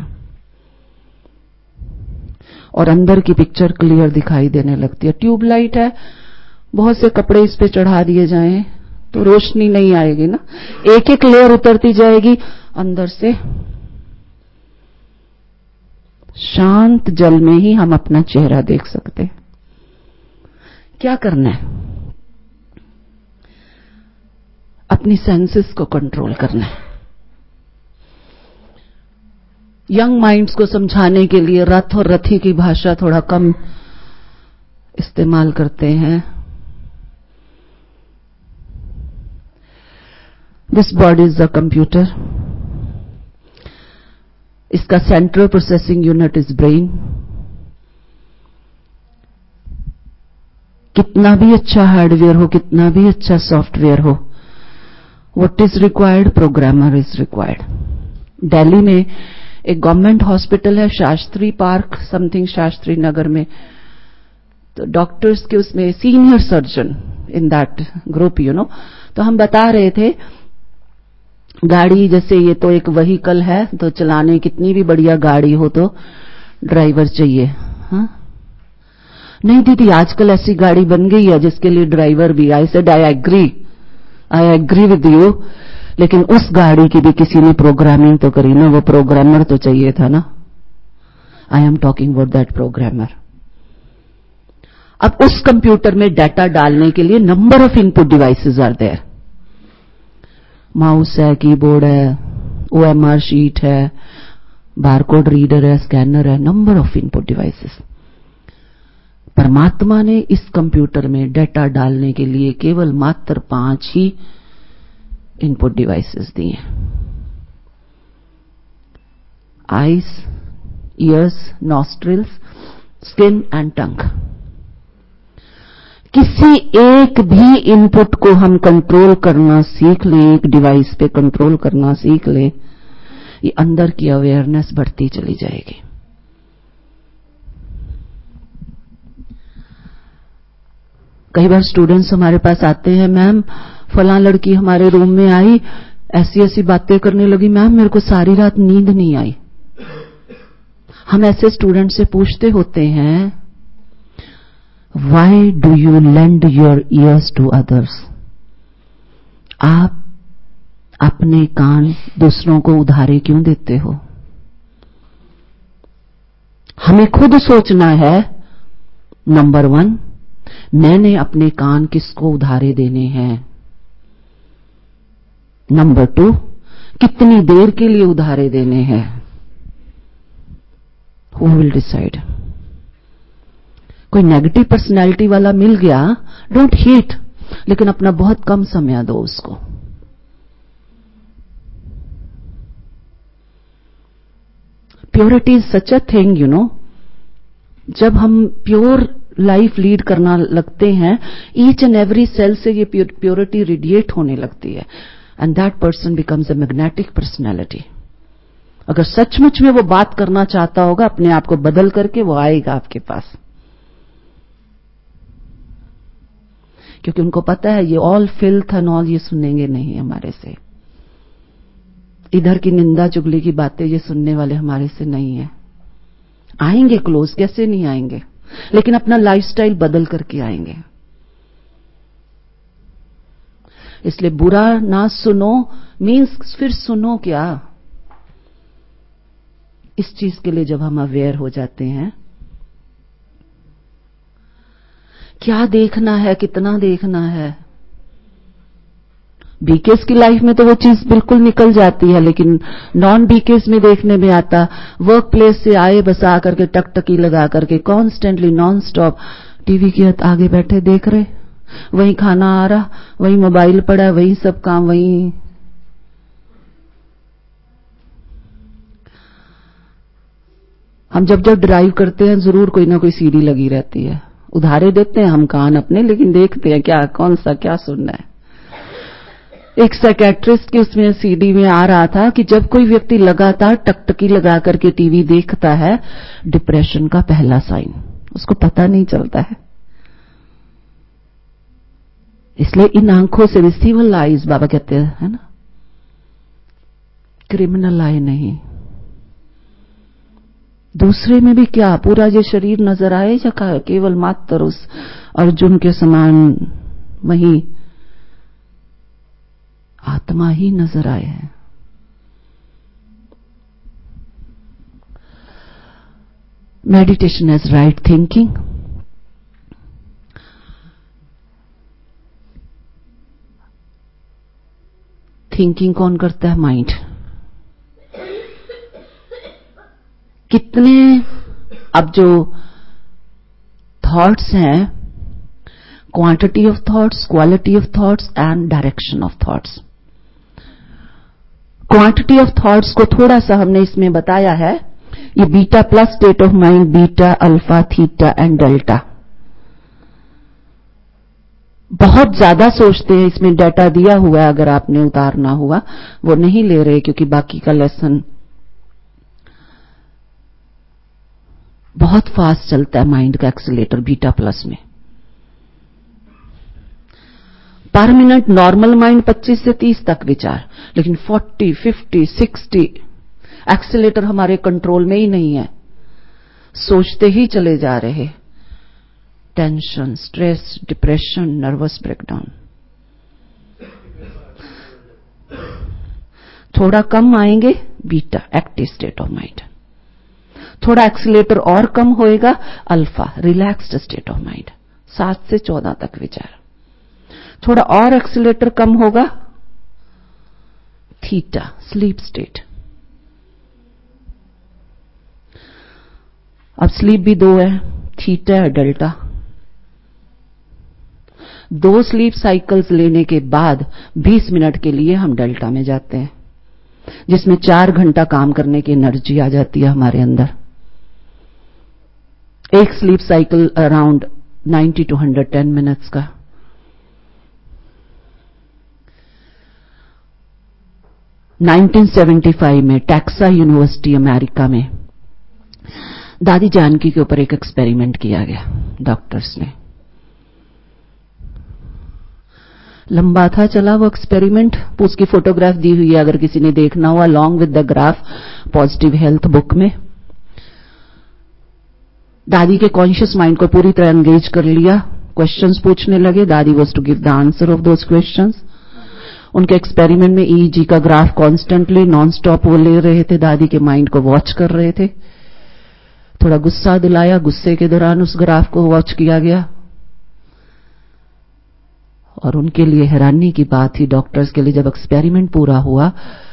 और अंदर की पिक्चर क्लियर दिखाई देने लगती है। ट्यूबलाइट है, बहुत से कपड़े इस पे चढ़ा दिए जाएं तो रोशनी नहीं आएगी ना, एक एक लेयर उतरती जाएगी अंदर से। शांत जल में ही हम अपना चेहरा देख सकते हैं। क्या करना है? अपनी सेंसेस को कंट्रोल करना है। यंग माइंड्स को समझाने के लिए रथ और रथी की भाषा थोड़ा कम इस्तेमाल करते हैं। This body is a computer, इसका central processing unit is brain. कितना भी अच्छा हार्डवेयर हो, कितना भी अच्छा सॉफ्टवेयर हो, what is required, programmer is required. Delhi में एक गवर्नमेंट हॉस्पिटल है, शास्त्री पार्क समथिंग, शास्त्री नगर में, तो डॉक्टर्स के उसमें senior surgeon in that group, you know, तो हम बता रहे थे गाड़ी जैसे ये तो एक व्हीकल है, तो चलाने कितनी भी बढ़िया गाड़ी हो तो ड्राइवर चाहिए। हाँ नहीं दीदी, आजकल ऐसी गाड़ी बन गई है जिसके लिए ड्राइवर भी। I said I agree, I agree with you, लेकिन उस गाड़ी की भी किसी ने प्रोग्रामिंग तो करी ना, वो प्रोग्रामर तो चाहिए था ना। I am talking about that programmer. अब उस कंप्यूटर में डाटा डालने के लिए number of input devices are there. Mouse है, कीबोर्ड है, ओएमआर शीट है, बारकोड रीडर है, स्कैनर है, नंबर ऑफ इनपुट डिवाइसेस। परमात्मा ने इस कंप्यूटर में डाटा डालने के लिए केवल मात्र पांच ही इनपुट डिवाइसेस दिए। Eyes, ears, nostrils, skin and tongue. किसी एक भी इनपुट को हम कंट्रोल करना सीख लें, एक डिवाइस पे कंट्रोल करना सीख लें, ये अंदर की अवेयरनेस बढ़ती चली जाएगी। कई बार स्टूडेंट्स हमारे पास आते हैं, मैम फलां लड़की हमारे रूम में आई, ऐसी ऐसी बातें करने लगी, मैम मेरे को सारी रात नींद नहीं आई। हम ऐसे स्टूडेंट से पूछते होते हैं, why do you lend your ears to others? आप अपने कान दूसरों को उधारे क्यों देते हो? हमें खुद सोचना है, नंबर वन, मैंने अपने कान किसको उधारे देने हैं। नंबर टू, कितनी देर के लिए उधारे देने हैं। Who will decide? कोई नेगेटिव पर्सनैलिटी वाला मिल गया, डोंट हेट, लेकिन अपना बहुत कम समय दो उसको। Purity is such a thing, you know. जब हम प्योर लाइफ लीड करना लगते हैं, ईच एंड एवरी सेल से ये प्योरिटी रेडिएट होने लगती है, and that person becomes a magnetic personality. अगर सचमुच में वो बात करना चाहता होगा, अपने आप को बदल करके वो आएगा आपके पास, क्योंकि उनको पता है ये ऑल फिल्थ एंड ऑल ये सुनेंगे नहीं हमारे से। इधर की निंदा चुगली की बातें ये सुनने वाले हमारे से नहीं है। आएंगे क्लोज, कैसे नहीं आएंगे, लेकिन अपना लाइफस्टाइल बदल करके आएंगे। इसलिए बुरा ना सुनो मीन्स फिर सुनो क्या? इस चीज के लिए जब हम अवेयर हो जाते हैं, क्या देखना है, कितना देखना है। बीकेस की लाइफ में तो वो चीज बिल्कुल निकल जाती है, लेकिन नॉन बीकेस में देखने में आता, वर्क प्लेस से आए बस आकर के टकटकी लगा करके कॉन्स्टेंटली नॉन स्टॉप टीवी के आगे बैठे देख रहे, वहीं खाना आ रहा, वहीं मोबाइल पड़ा, वहीं सब काम, वहीं। हम जब जब ड्राइव करते हैं जरूर कोई ना कोई सीडी लगी रहती है, उधारे देते हैं हम कान अपने, लेकिन देखते हैं क्या कौन सा क्या सुनना है। एक साइकेट्रिस्ट की उसमें सीडी में आ रहा था कि जब कोई व्यक्ति लगातार टकटकी लगा करके टीवी देखता है, डिप्रेशन का पहला साइन, उसको पता नहीं चलता है। इसलिए इन आंखों से रिसीवल आईज बाबा कहते हैं, है ना, क्रिमिनल आई नहीं। दूसरे में भी क्या पूरा ये शरीर नजर आए या केवल मात्र उस अर्जुन के समान वही आत्मा ही नजर आए हैं। Meditation as right thinking. Thinking कौन करता है? माइंड। कितने अब जो थॉट्स हैं, quantity of thoughts, quality of thoughts and direction of thoughts. Quantity of thoughts को थोड़ा सा हमने इसमें बताया है, ये beta plus state of mind, beta, alpha, theta and delta. बहुत ज्यादा सोचते हैं, इसमें डाटा दिया हुआ है, अगर आपने उतारना हुआ वो नहीं ले रहे क्योंकि बाकी का लेसन बहुत फास्ट चलता है माइंड का एक्सीलेटर बीटा प्लस में। पर मिनट नॉर्मल माइंड पच्चीस से तीस तक विचार, लेकिन चालीस, पचास, साठ एक्सीलेटर हमारे कंट्रोल में ही नहीं है, सोचते ही चले जा रहे। Tension, stress, depression, nervous breakdown. थोड़ा कम आएंगे beta, active state of mind. थोड़ा एक्सीलेटर और कम होएगा alpha, relaxed state of mind, सात से चौदह तक विचार। थोड़ा और एक्सीलेटर कम होगा थीटा, स्लीप स्टेट। अब स्लीप भी दो है, थीटा है, डेल्टा। दो स्लीप साइकिल्स लेने के बाद बीस मिनट के लिए हम डेल्टा में जाते हैं, जिसमें चार घंटा काम करने की एनर्जी आ जाती है हमारे अंदर। एक sleep cycle around ninety to hundred ten minutes का। नाइंटीन सेवेंटी फाइव में टेक्सा यूनिवर्सिटी अमेरिका में दादी जानकी के ऊपर एक एक्सपेरिमेंट किया गया डॉक्टर्स ने। लंबा था चला वो एक्सपेरिमेंट, उसकी फोटोग्राफ दी हुई है अगर किसी ने देखना हुआ, along with the graph positive health book में। दादी के कॉन्शियस माइंड को पूरी तरह एंगेज कर लिया, क्वेश्चंस पूछने लगे, दादी was to give the answer of those questions. उनके एक्सपेरिमेंट में ईईजी का ग्राफ कॉन्स्टेंटली नॉन स्टॉप वो ले रहे थे, दादी के माइंड को वॉच कर रहे थे। थोड़ा गुस्सा दिलाया, गुस्से के दौरान उस ग्राफ को वॉच किया गया। और उनके लिए हैरानी की बात थी, डॉक्टर्स के लिए, जब एक्सपेरिमेंट पूरा हुआ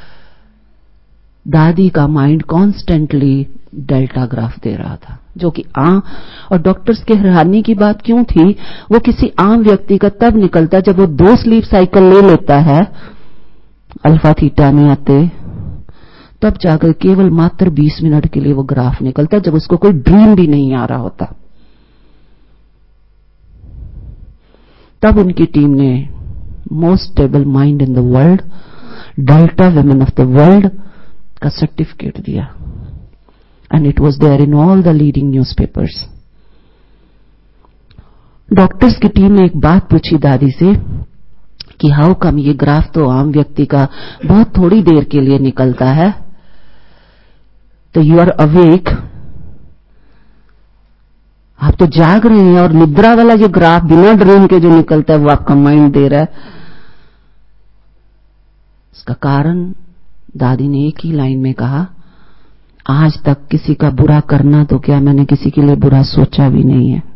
दादी का माइंड कॉन्स्टेंटली डेल्टा ग्राफ दे रहा था, जो कि आम, और डॉक्टर्स के हैरानी की बात क्यों थी, वो किसी आम व्यक्ति का तब निकलता जब वो दो स्लीप साइकिल ले लेता है अल्फा थीटा में आते, तब जाकर केवल मात्र बीस मिनट के लिए वो ग्राफ निकलता, जब उसको कोई ड्रीम भी नहीं आ रहा होता। तब उनकी टीम ने most stable mind in the world, delta women of the world का सर्टिफिकेट दिया, and it was there in all the leading newspapers. Doctors की टीम ने एक बात पूछी दादी से कि हाउ कम ये ग्राफ तो आम व्यक्ति का बहुत थोड़ी देर के लिए निकलता है, तो यू आर अवेक, आप तो जाग रहे हैं, और निद्रा वाला जो ग्राफ बिना ड्रीम के जो निकलता है वो आपका माइंड दे रहा है। इसका कारण दादी ने एक ही लाइन में कहा, आज तक किसी का बुरा करना तो क्या, मैंने किसी के लिए बुरा सोचा भी नहीं है।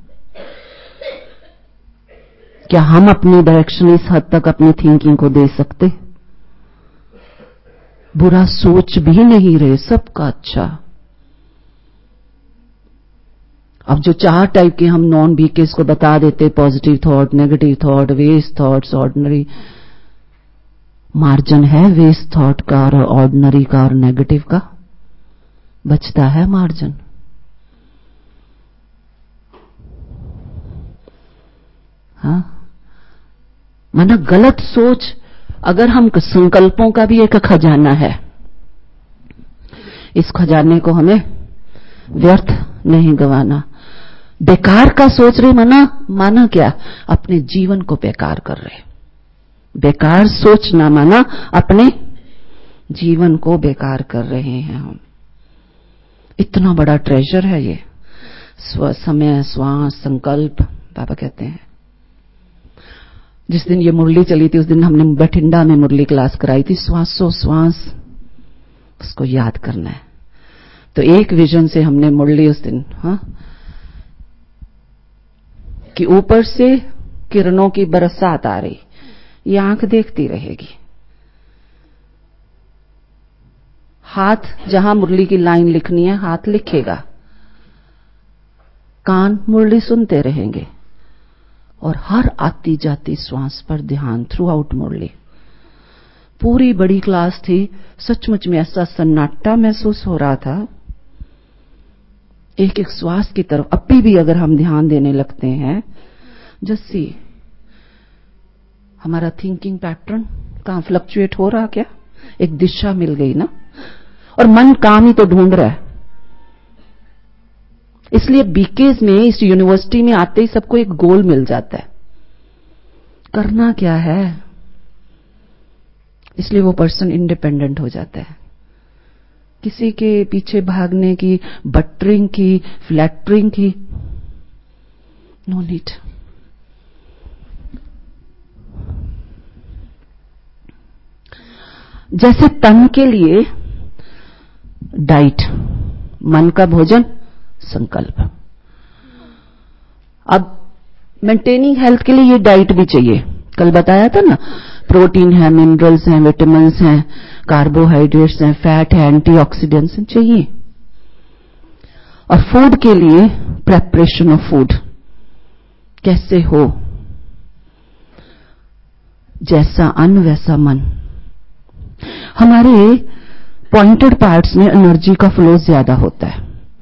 क्या हम अपनी डायरेक्शन इस हद तक अपनी थिंकिंग को दे सकते? बुरा सोच भी नहीं रहे, सबका अच्छा। अब जो चार टाइप के हम नॉन बीकेस को बता देते, positive thought, negative thought, waste thoughts, ordinary, margin है वेस्ट थॉट का और ऑर्डिनरी का और नेगेटिव का, बचता है मार्जिन। हाँ, माना गलत सोच, अगर हम संकल्पों का भी एक खजाना है, इस खजाने को हमें व्यर्थ नहीं गंवाना। बेकार का सोच रहे माना माना क्या, अपने जीवन को बेकार कर रहे। बेकार सोचना माना अपने जीवन को बेकार कर रहे हैं हम। इतना बड़ा ट्रेजर है ये स्व समय, श्वास, संकल्प। बाबा कहते हैं, जिस दिन ये मुरली चली थी उस दिन हमने बठिंडा में मुरली क्लास कराई थी, श्वासों श्वास उसको याद करना है। तो एक विजन से हमने मुरली उस दिन, हाँ, कि ऊपर से किरणों की बरसात आ रही, ये आंख देखती रहेगी, हाथ जहां मुरली की लाइन लिखनी है हाथ लिखेगा, कान मुरली सुनते रहेंगे और हर आती जाती श्वास पर ध्यान थ्रू आउट मुरली। पूरी बड़ी क्लास थी, सचमुच में ऐसा सन्नाटा महसूस हो रहा था, एक एक श्वास की तरफ। अभी भी अगर हम ध्यान देने लगते हैं, जैसे हमारा थिंकिंग पैटर्न कहां फ्लक्चुएट हो रहा, क्या एक दिशा मिल गई ना, और मन काम ही तो ढूंढ रहा है। इसलिए बीकेज में, इस यूनिवर्सिटी में आते ही सबको एक गोल मिल जाता है, करना क्या है, इसलिए वो पर्सन इंडिपेंडेंट हो जाता है। किसी के पीछे भागने की, बटरिंग की, फ्लैटरिंग की, नो नीड। जैसे तन के लिए डाइट, मन का भोजन संकल्प, अब मेंटेनिंग हेल्थ के लिए ये डाइट भी चाहिए। कल बताया था ना, प्रोटीन है, मिनरल्स हैं, विटामिन्स हैं, कार्बोहाइड्रेट्स हैं, फैट है, एंटीऑक्सीडेंट्स हैं, चाहिए। और फूड के लिए प्रेपरेशन ऑफ फूड कैसे हो, जैसा अन्न वैसा मन। हमारे पॉइंटेड पार्ट्स में एनर्जी का फ्लो ज्यादा होता है।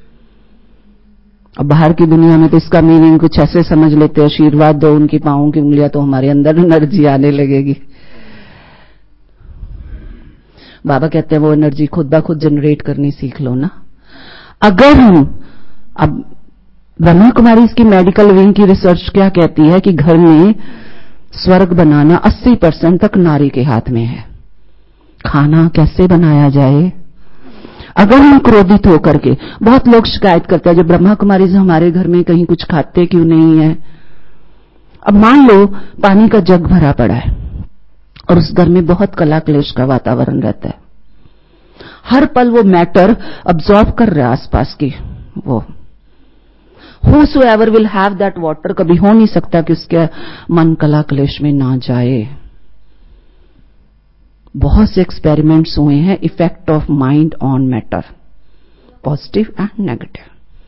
अब बाहर की दुनिया में तो इसका मीनिंग कुछ ऐसे समझ लेते हैं, आशीर्वाद दो उनकी पांवों की उंगलियां तो हमारे अंदर एनर्जी आने लगेगी। बाबा कहते हैं वो एनर्जी खुद ब खुद जनरेट करनी सीख लो ना। अगर हम, अब ब्रह्मा कुमारी इसकी मेडिकल विंग की रिसर्च क्या कहती है कि घर में स्वर्ग बनाना अस्सी परसेंट तक नारी के हाथ में है। खाना कैसे बनाया जाए, अगर हम क्रोधित होकर के, बहुत लोग शिकायत करते हैं जब ब्रह्मा कुमारी से हमारे घर में कहीं कुछ खाते क्यों नहीं है। अब मान लो पानी का जग भरा पड़ा है और उस घर में बहुत कला क्लेश का वातावरण रहता है, हर पल वो मैटर अब्सॉर्ब कर रहा है आसपास की, वो whosoever will have that water, कभी हो नहीं सकता कि उसके मन कला क्लेश में ना जाए। बहुत से एक्सपेरिमेंट्स हुए हैं, effect of mind on matter, positive and negative.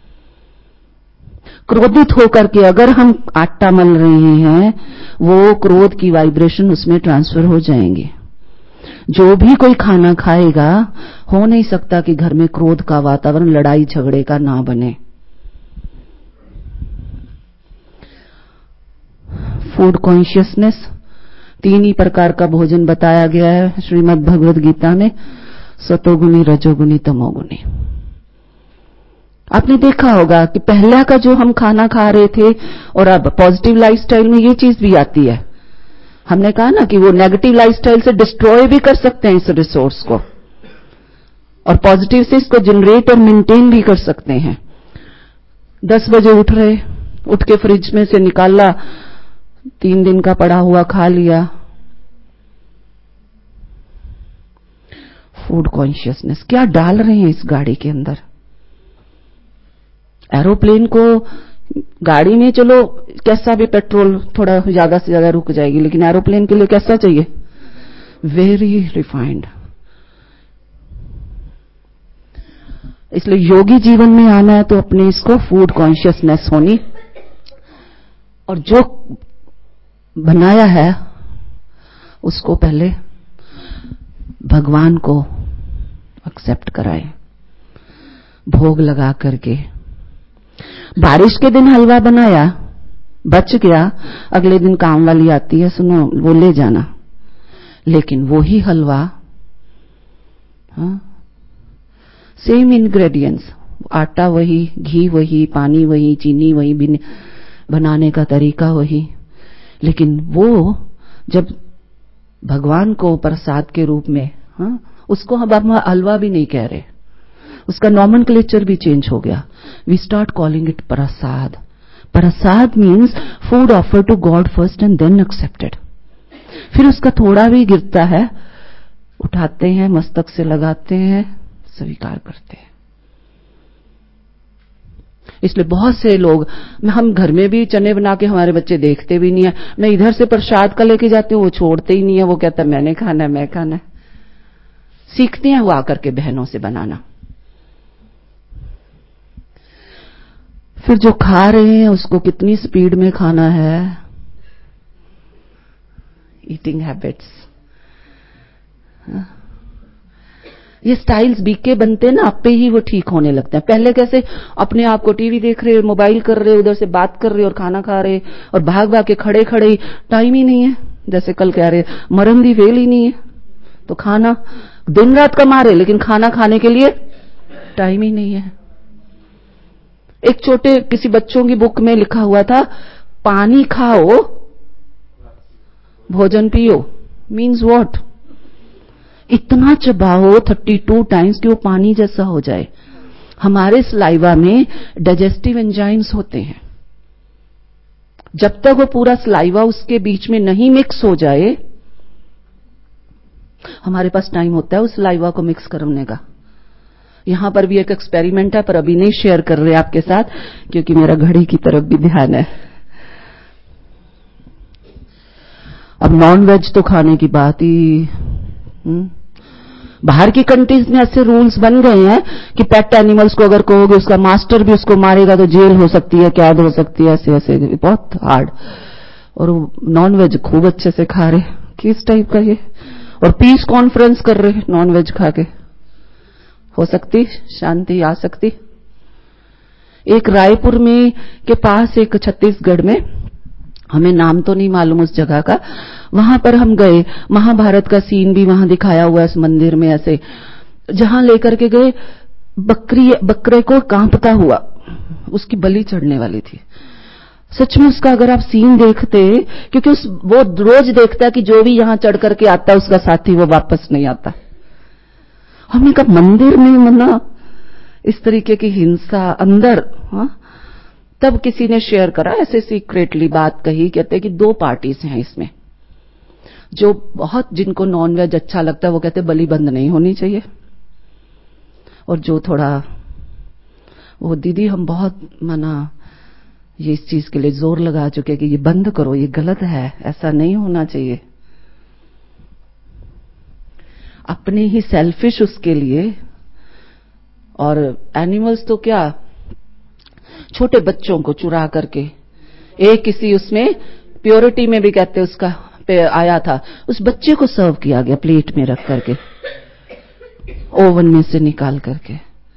क्रोधित होकर के अगर हम आटा मल रहे हैं, वो क्रोध की वाइब्रेशन उसमें ट्रांसफर हो जाएंगी। जो भी कोई खाना खाएगा, हो नहीं सकता कि घर में क्रोध का वातावरण, लड़ाई झगड़े का ना बने। फूड कॉन्शियसनेस, तीन ही प्रकार का भोजन बताया गया है श्रीमद् भगवद गीता में, सतोगुणी, रजोगुणी, तमोगुणी। आपने देखा होगा कि पहला का जो हम खाना खा रहे थे और अब पॉजिटिव लाइफस्टाइल में ये चीज भी आती है। हमने कहा ना कि वो नेगेटिव लाइफस्टाइल से डिस्ट्रॉय भी कर सकते हैं इस रिसोर्स को, और पॉजिटिव से इसको जनरेट और मेंटेन भी कर सकते हैं। दस बजे उठ रहे, उठ के फ्रिज में से निकाला, तीन दिन का पड़ा हुआ खा लिया। फूड कॉन्शियसनेस, क्या डाल रहे हैं इस गाड़ी के अंदर। एरोप्लेन को, गाड़ी में चलो कैसा भी पेट्रोल थोड़ा ज्यादा से ज्यादा रुक जाएगी, लेकिन एरोप्लेन के लिए कैसा चाहिए, वेरी रिफाइंड। इसलिए योगी जीवन में आना है तो अपने इसको फूड कॉन्शियसनेस होनी, और जो बनाया है उसको पहले भगवान को एक्सेप्ट कराए, भोग लगा करके। बारिश के दिन हलवा बनाया, बच गया, अगले दिन काम वाली आती है, सुनो वो ले जाना, लेकिन वो ही हलवा, हाँ, सेम इंग्रेडिएंट्स, आटा वही, घी वही, पानी वही, चीनी वही, बनाने का तरीका वही, लेकिन वो जब भगवान को प्रसाद के रूप में, हाँ, उसको हम हलवा भी नहीं कह रहे, उसका नॉमेनक्लेचर भी चेंज हो गया. We start calling it prasad. Prasad means food offer to god first and then accepted. फिर उसका थोड़ा भी गिरता है, उठाते हैं, मस्तक से लगाते हैं, स्वीकार करते हैं. इसलिए बहुत से लोग, हम घर में भी चने बना के हमारे बच्चे देखते भी नहीं है, मैं इधर से प्रसाद का लेके जाती हूँ, वो छोड़ते ही नहीं है, वो कहता है मैंने खाना है, मैं खाना है. सीखते हैं वो आकर के बहनों से बनाना. फिर जो खा रहे हैं उसको कितनी स्पीड में खाना है, ईटिंग हैबिट्स, ये स्टाइल्स बीके बनते ना, आप पे ही वो ठीक होने लगते हैं. पहले कैसे अपने आप को टीवी देख रहे, मोबाइल कर रहे, उधर से बात कर रहे और खाना खा रहे, और भाग भाग के खड़े खड़े, टाइम ही नहीं है. जैसे कल कह रहे मरन दी वेल ही नहीं है, तो खाना दिन रात कमा रहे लेकिन खाना खाने के लिए टाइम ही नहीं है. एक छोटे किसी बच्चों की बुक में लिखा हुआ था, पानी खाओ भोजन पियो. Means what? इतना चबाओ थर्टी टू टाइम्स कि वो पानी जैसा हो जाए. हमारे सलाइवा में डाइजेस्टिव एंजाइम्स होते हैं, जब तक वो पूरा सलाइवा उसके बीच में नहीं मिक्स हो जाए, हमारे पास टाइम होता है उस सलाइवा को मिक्स करने का. यहां पर भी एक एक्सपेरिमेंट है, पर अभी नहीं शेयर कर रहे आपके साथ, क्योंकि मेरा घड़ी की तरफ भी ध्यान है. अब नॉन वेज तो खाने की बात ही, हुँ? बाहर की कंट्रीज में ऐसे रूल्स बन गए हैं कि पेट एनिमल्स को अगर कहोगे उसका मास्टर भी उसको मारेगा तो जेल हो सकती है, कैद हो सकती है, ऐसे ऐसे बहुत हार्ड. और नॉन वेज खूब अच्छे से खा रहे, किस टाइप का ये, और पीस कॉन्फ्रेंस कर रहे नॉन वेज खा के. हो सकती शांति आ सकती. एक रायपुर में के पास एक छत्तीसगढ़ में, हमें नाम तो नहीं मालूम उस जगह का, वहां पर हम गए. महाभारत का सीन भी वहां दिखाया हुआ है इस मंदिर में. ऐसे जहां लेकर के गए, बकरी बकरे को कांपता हुआ, उसकी बलि चढ़ने वाली थी. सच में उसका अगर आप सीन देखते, क्योंकि उस वो रोज देखता है कि जो भी यहां चढ़ करके आता है उसका साथी वो वापस नहीं आता. हमने कहा मंदिर में मना इस तरीके की हिंसा अंदर. हाँ, तब किसी ने शेयर करा, ऐसे सीक्रेटली बात कही, कहते कि दो पार्टीज हैं इसमें. जो बहुत जिनको नॉनवेज अच्छा लगता है वो कहते बलि बंद नहीं होनी चाहिए, और जो थोड़ा वो दीदी हम बहुत मना ये इस चीज के लिए जोर लगा चुके कि ये बंद करो, ये गलत है, ऐसा नहीं होना चाहिए. अपने ही सेल्फिश उसके लिए. और एनिमल्स तो क्या, छोटे बच्चों को चुरा करके, एक किसी उसमें प्योरिटी में भी कहते उसका पे आया था, उस बच्चे को सर्व किया गया प्लेट में रख करके, ओवन में से निकाल करके.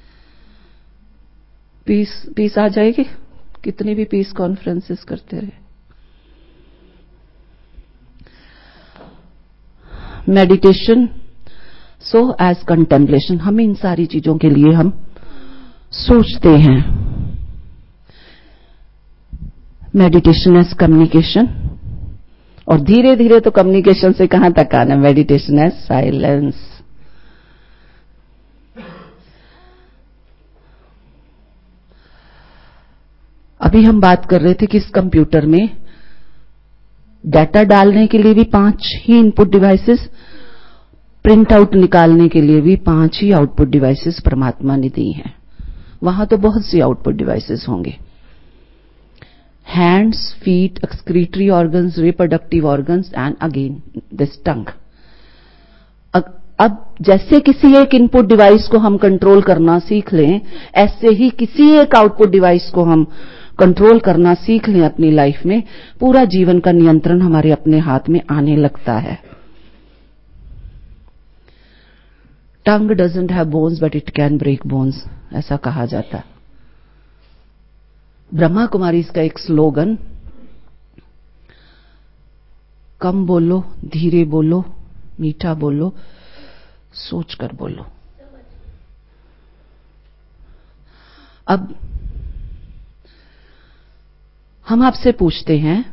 पीस पीस आ जाएगी, कितनी भी पीस कॉन्फ्रेंसेस करते रहे. मेडिटेशन सो एज कंटेम्पलेशन, हम इन सारी चीजों के लिए हम सोचते हैं. मेडिटेशन एज कम्युनिकेशन, और धीरे धीरे तो कम्युनिकेशन से कहां तक आना, मेडिटेशन एज साइलेंस. अभी हम बात कर रहे थे कि इस कंप्यूटर में डाटा डालने के लिए भी पांच ही इनपुट डिवाइसेस, प्रिंट आउट निकालने के लिए भी पांच ही आउटपुट डिवाइसेस परमात्मा ने दी हैं. वहां तो बहुत सी आउटपुट डिवाइसेस होंगे. Hands, feet, excretory organs, reproductive organs and again this tongue. अब जैसे किसी एक इनपुट डिवाइस को हम कंट्रोल करना सीख लें, ऐसे ही किसी एक आउटपुट डिवाइस को हम कंट्रोल करना सीख लें अपनी लाइफ में, पूरा जीवन का नियंत्रण हमारे अपने हाथ में आने लगता है. Tongue doesn't have bones but it can break bones, ऐसा कहा जाता. ब्रह्मा कुमारी का एक स्लोगन, कम बोलो, धीरे बोलो, मीठा बोलो, सोच कर बोलो। अब हम आपसे पूछते हैं,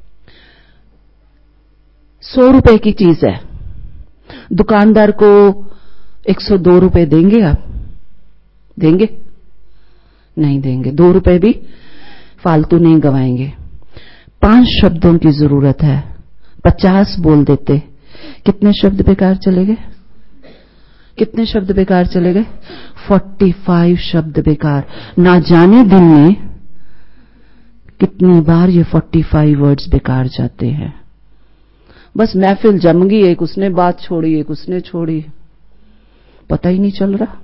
सौ रुपए की चीज है, दुकानदार को एक सौ दो रुपए देंगे आप? देंगे? नहीं देंगे। दो रुपए भी फालतू नहीं गवाएंगे। पांच शब्दों की जरूरत है, पचास बोल देते, कितने शब्द बेकार चले गए? कितने शब्द बेकार चले गए? पैंतालीस शब्द बेकार। ना जाने दिन में कितनी बार ये पैंतालीस वर्ड्स बेकार जाते हैं। बस महफिल जम गई, एक उसने बात छोड़ी, एक उसने छोड़ी, पता ही नहीं चल रहा।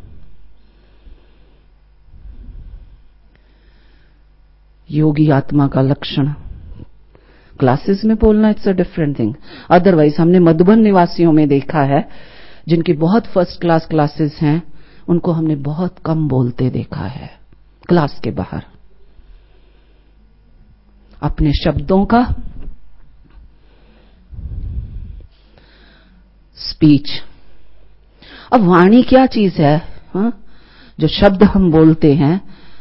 योगी आत्मा का लक्षण, क्लासेस में बोलना it's a different thing. Otherwise हमने मधुबन निवासियों में देखा है, जिनकी बहुत फर्स्ट क्लास क्लासेस हैं, उनको हमने बहुत कम बोलते देखा है क्लास के बाहर। अपने शब्दों का स्पीच। अब वाणी क्या चीज है? हा? जो शब्द हम बोलते हैं,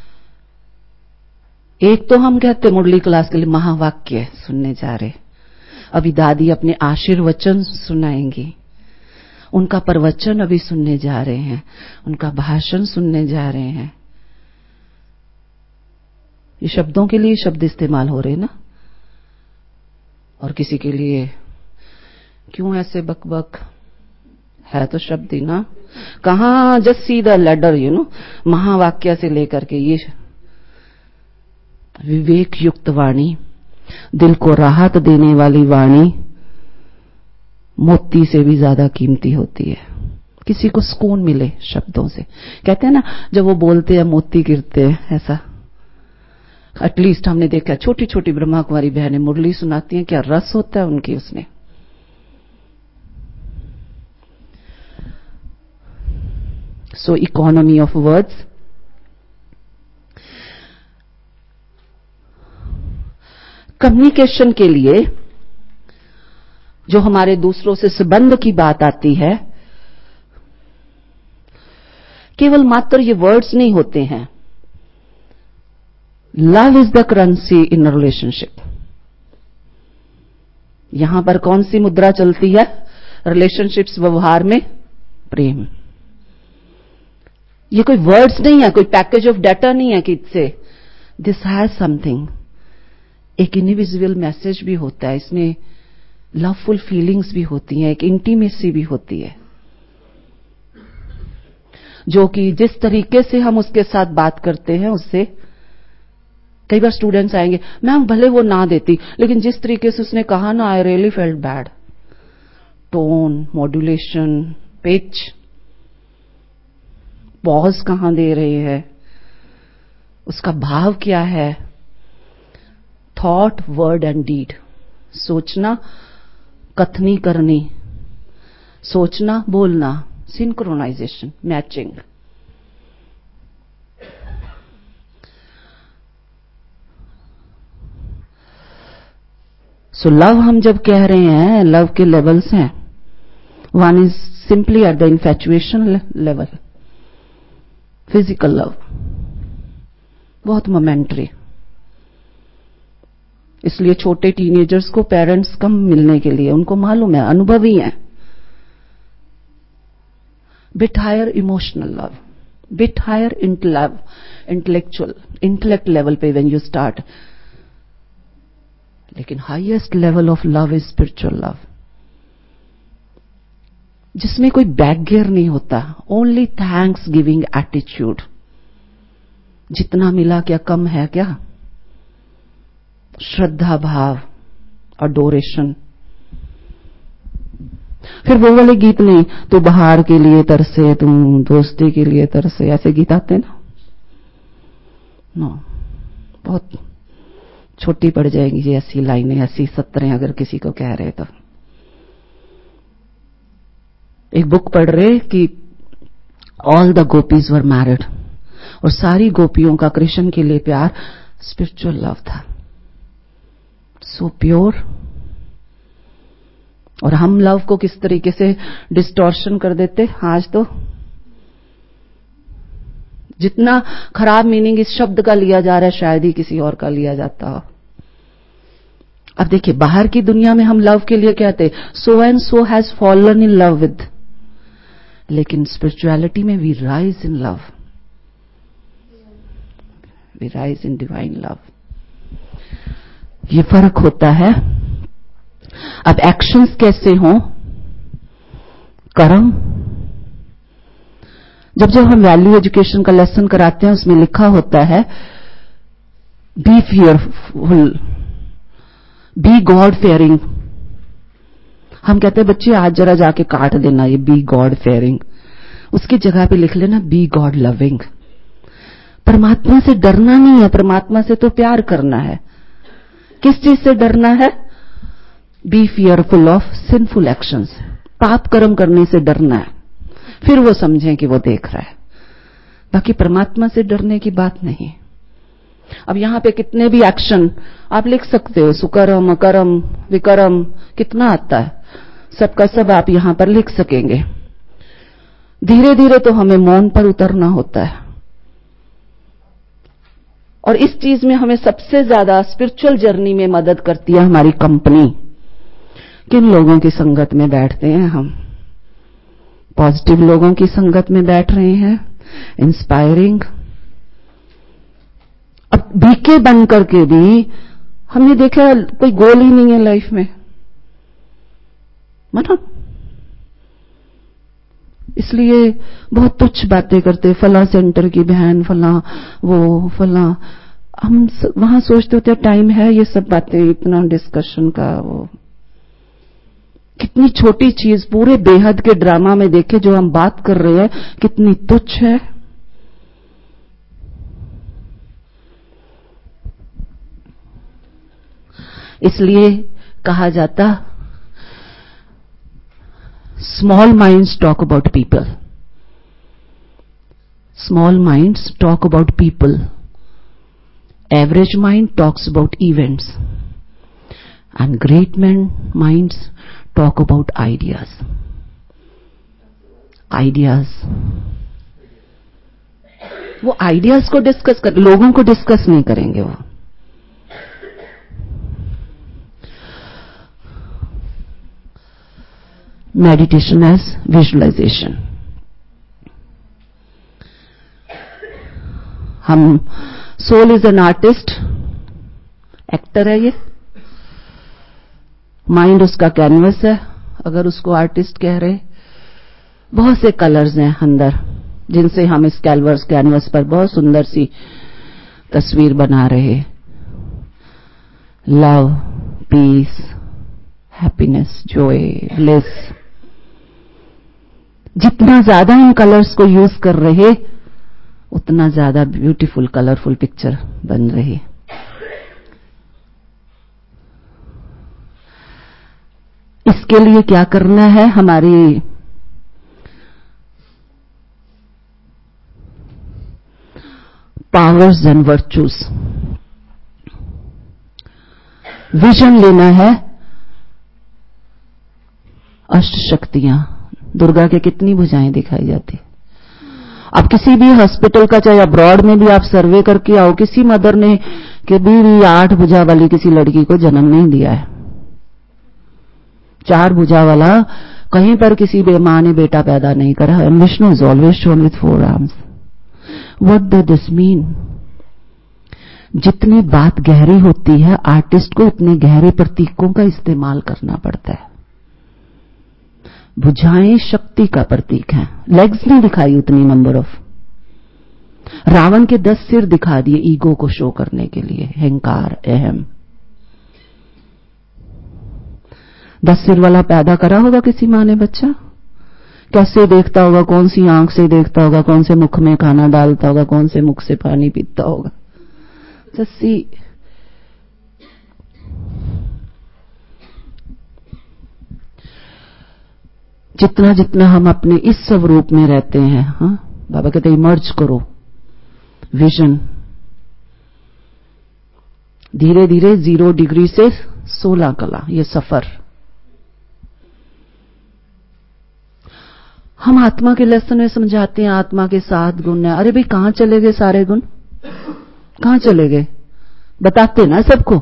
एक तो हम कहते मुरली क्लास के लिए महावाक्य सुनने जा रहे, अभी दादी अपने आशीर्वचन सुनाएंगी, उनका प्रवचन अभी सुनने जा रहे हैं, उनका भाषण सुनने जा रहे हैं। ये शब्दों के लिए शब्द इस्तेमाल हो रहे ना, और किसी के लिए क्यों ऐसे बकबक है, तो शब्द ही ना। कहां just see the ladder, you know, महावाक्य से लेकर के ये विवेक युक्त वाणी, दिल को राहत देने वाली वाणी मोती से भी ज्यादा कीमती होती है। किसी को सुकून मिले शब्दों से, कहते हैं ना जब वो बोलते हैं मोती गिरते हैं, ऐसा एटलीस्ट हमने देखा। छोटी छोटी ब्रह्मा कुमारी बहनें मुरली सुनाती हैं, क्या रस होता है उनकी उसमें। So economy of words. Communication के लिए जो हमारे दूसरों से संबंध की बात आती है, केवल मात्र ये वर्ड्स नहीं होते हैं। Love is the currency in relationship. यहां पर कौन सी मुद्रा चलती है रिलेशनशिप्स व्यवहार में? प्रेम। ये कोई वर्ड्स नहीं है, कोई पैकेज ऑफ डाटा नहीं है कि इससे दिस हैज समथिंग। एक इनविजिबल मैसेज भी होता है इसमें, लवफुल फीलिंग्स भी होती हैं, एक इंटीमेसी भी होती है, जो कि जिस तरीके से हम उसके साथ बात करते हैं उससे। कई बार स्टूडेंट्स आएंगे, मैम भले वो ना देती, लेकिन जिस तरीके से उसने कहा ना, I really felt bad. Tone, modulation, pitch, pause कहां दे रहे हैं, उसका भाव क्या है। Thought, word and deed. सोचना, कथनी करनी, सोचना, बोलना, सिंक्रोनाइजेशन, मैचिंग। सो लव हम जब कह रहे हैं, लव के लेवल्स हैं। One is simply at the infatuation level, physical love, बहुत मोमेंटरी। इसलिए छोटे टीनेजर्स को पेरेंट्स कम मिलने के लिए, उनको मालूम है, अनुभवी हैं। Bit higher emotional love, bit higher love, intellectual, intellect level पे व्हेन यू स्टार्ट। लेकिन highest level of love is spiritual love, जिसमें कोई बैक गियर नहीं होता, ओनली थैंक्स गिविंग एटीट्यूड। जितना मिला क्या कम है क्या? श्रद्धा भाव, अडोरेशन। फिर वो वाले गीत नहीं, तो बहार के लिए तरसे, तुम दोस्ती के लिए तरसे, ऐसे गीत आते ना। नो, बहुत छोटी पड़ जाएगी ये ऐसी लाइनें, ऐसी सत्रें अगर किसी को कह रहे तो। एक बुक पढ़ रहे कि all the gopis were married, और सारी गोपियों का कृष्ण के लिए प्यार स्पिरिचुअल लव था। सो प्योर, और हम लव को किस तरीके से डिस्टॉर्शन कर देते। आज तो जितना खराब मीनिंग इस शब्द का लिया जा रहा है, शायद ही किसी और का लिया जाता हो। अब देखिए, बाहर की दुनिया में हम लव के लिए कहते so and so has fallen in love with, लेकिन स्पिरिचुअलिटी में we rise in love, we rise in divine love. ये फर्क होता है। अब एक्शंस कैसे हों? कर्म। जब जब हम वैल्यू एजुकेशन का लेसन कराते हैं, उसमें लिखा होता है be fearful, be god fearing. हम कहते हैं बच्चे आज जरा जाके काट देना ये बी गॉड फेयरिंग, उसकी जगह पे लिख लेना बी गॉड लविंग। परमात्मा से डरना नहीं है, परमात्मा से तो प्यार करना है। किस चीज से डरना है? Be fearful of sinful actions, पाप कर्म करने से डरना है। फिर वो समझें कि वो देख रहा है, बाकी परमात्मा से डरने की बात नहीं। अब यहां पे कितने भी एक्शन आप लिख सकते हो, सुकर्म अकर्म विकर्म, कितना आता है, सबका सब आप यहां पर लिख सकेंगे। धीरे धीरे तो हमें मौन पर उतरना होता है। और इस चीज में हमें सबसे ज्यादा स्पिरिचुअल जर्नी में मदद करती है हमारी कंपनी। किन लोगों की संगत में बैठते हैं हम? पॉजिटिव लोगों की संगत में बैठ रहे हैं, इंस्पायरिंग। अब बीके बन करके भी हमने देखा कोई गोल ही नहीं है लाइफ में, मानो इसलिए बहुत तुच्छ बातें करते, फला सेंटर की बहन, फला वो फला। हम वहां सोचते होते टाइम है ये सब बातें, इतना डिस्कशन का वो। कितनी छोटी चीज पूरे बेहद के ड्रामा में देखे जो हम बात कर रहे हैं, कितनी तुच्छ है। इसलिए कहा जाता small minds talk about people, small minds talk about people, average mind talks about events, and great man minds talk about ideas. Ideas वो आइडियाज को डिस्कस कर, लोगों को डिस्कस नहीं करेंगे वो। Meditation as visualization. हम soul is an artist, actor है ये, माइंड उसका कैनवस है, अगर उसको आर्टिस्ट कह रहे। बहुत से कलर्स हैं अंदर जिनसे हम इस कैनवस कैनवस पर बहुत सुंदर सी तस्वीर बना रहे। Love, peace, happiness, joy, bliss. जितना ज्यादा इन कलर्स को यूज कर रहे, उतना ज्यादा ब्यूटीफुल कलरफुल पिक्चर बन रही। इसके लिए क्या करना है? हमारी पावर्स एंड वर्चूज, विजन लेना है। अष्ट शक्तियां, दुर्गा के कितनी भुजाएं दिखाई जाती। अब किसी भी हॉस्पिटल का, चाहे अब्रॉड में भी आप सर्वे करके आओ, किसी मदर ने कभी भी आठ भुजा वाली किसी लड़की को जन्म नहीं दिया है। चार भुजा वाला कहीं पर किसी मां ने बेटा पैदा नहीं करा। And Vishnu is always shown with four arms. What does this mean? जितनी बात गहरी होती है, आर्टिस्ट को उतने गहरे प्रतीकों का इस्तेमाल करना पड़ता है। भुजाएं शक्ति का प्रतीक हैं। लेग्स नहीं दिखाई उतनी नंबर ऑफ। रावण के दस सिर दिखा दिए ईगो को शो करने के लिए, अहंकार, अहम। दस सिर वाला पैदा करा होगा किसी मां ने बच्चा, कैसे देखता होगा, कौन सी आंख से देखता होगा, कौन से मुख में खाना डालता होगा, कौन से मुख से पानी पीता होगा। सस्सी जितना जितना हम अपने इस स्वरूप में रहते हैं, हाँ बाबा कहते हैं इमर्ज करो, विजन। धीरे धीरे जीरो डिग्री से सोलह कला, ये सफर। हम आत्मा के लेसन में समझाते हैं आत्मा के सात गुण है। अरे भाई कहां चले गए सारे गुण? कहां चले गए? बताते ना सबको।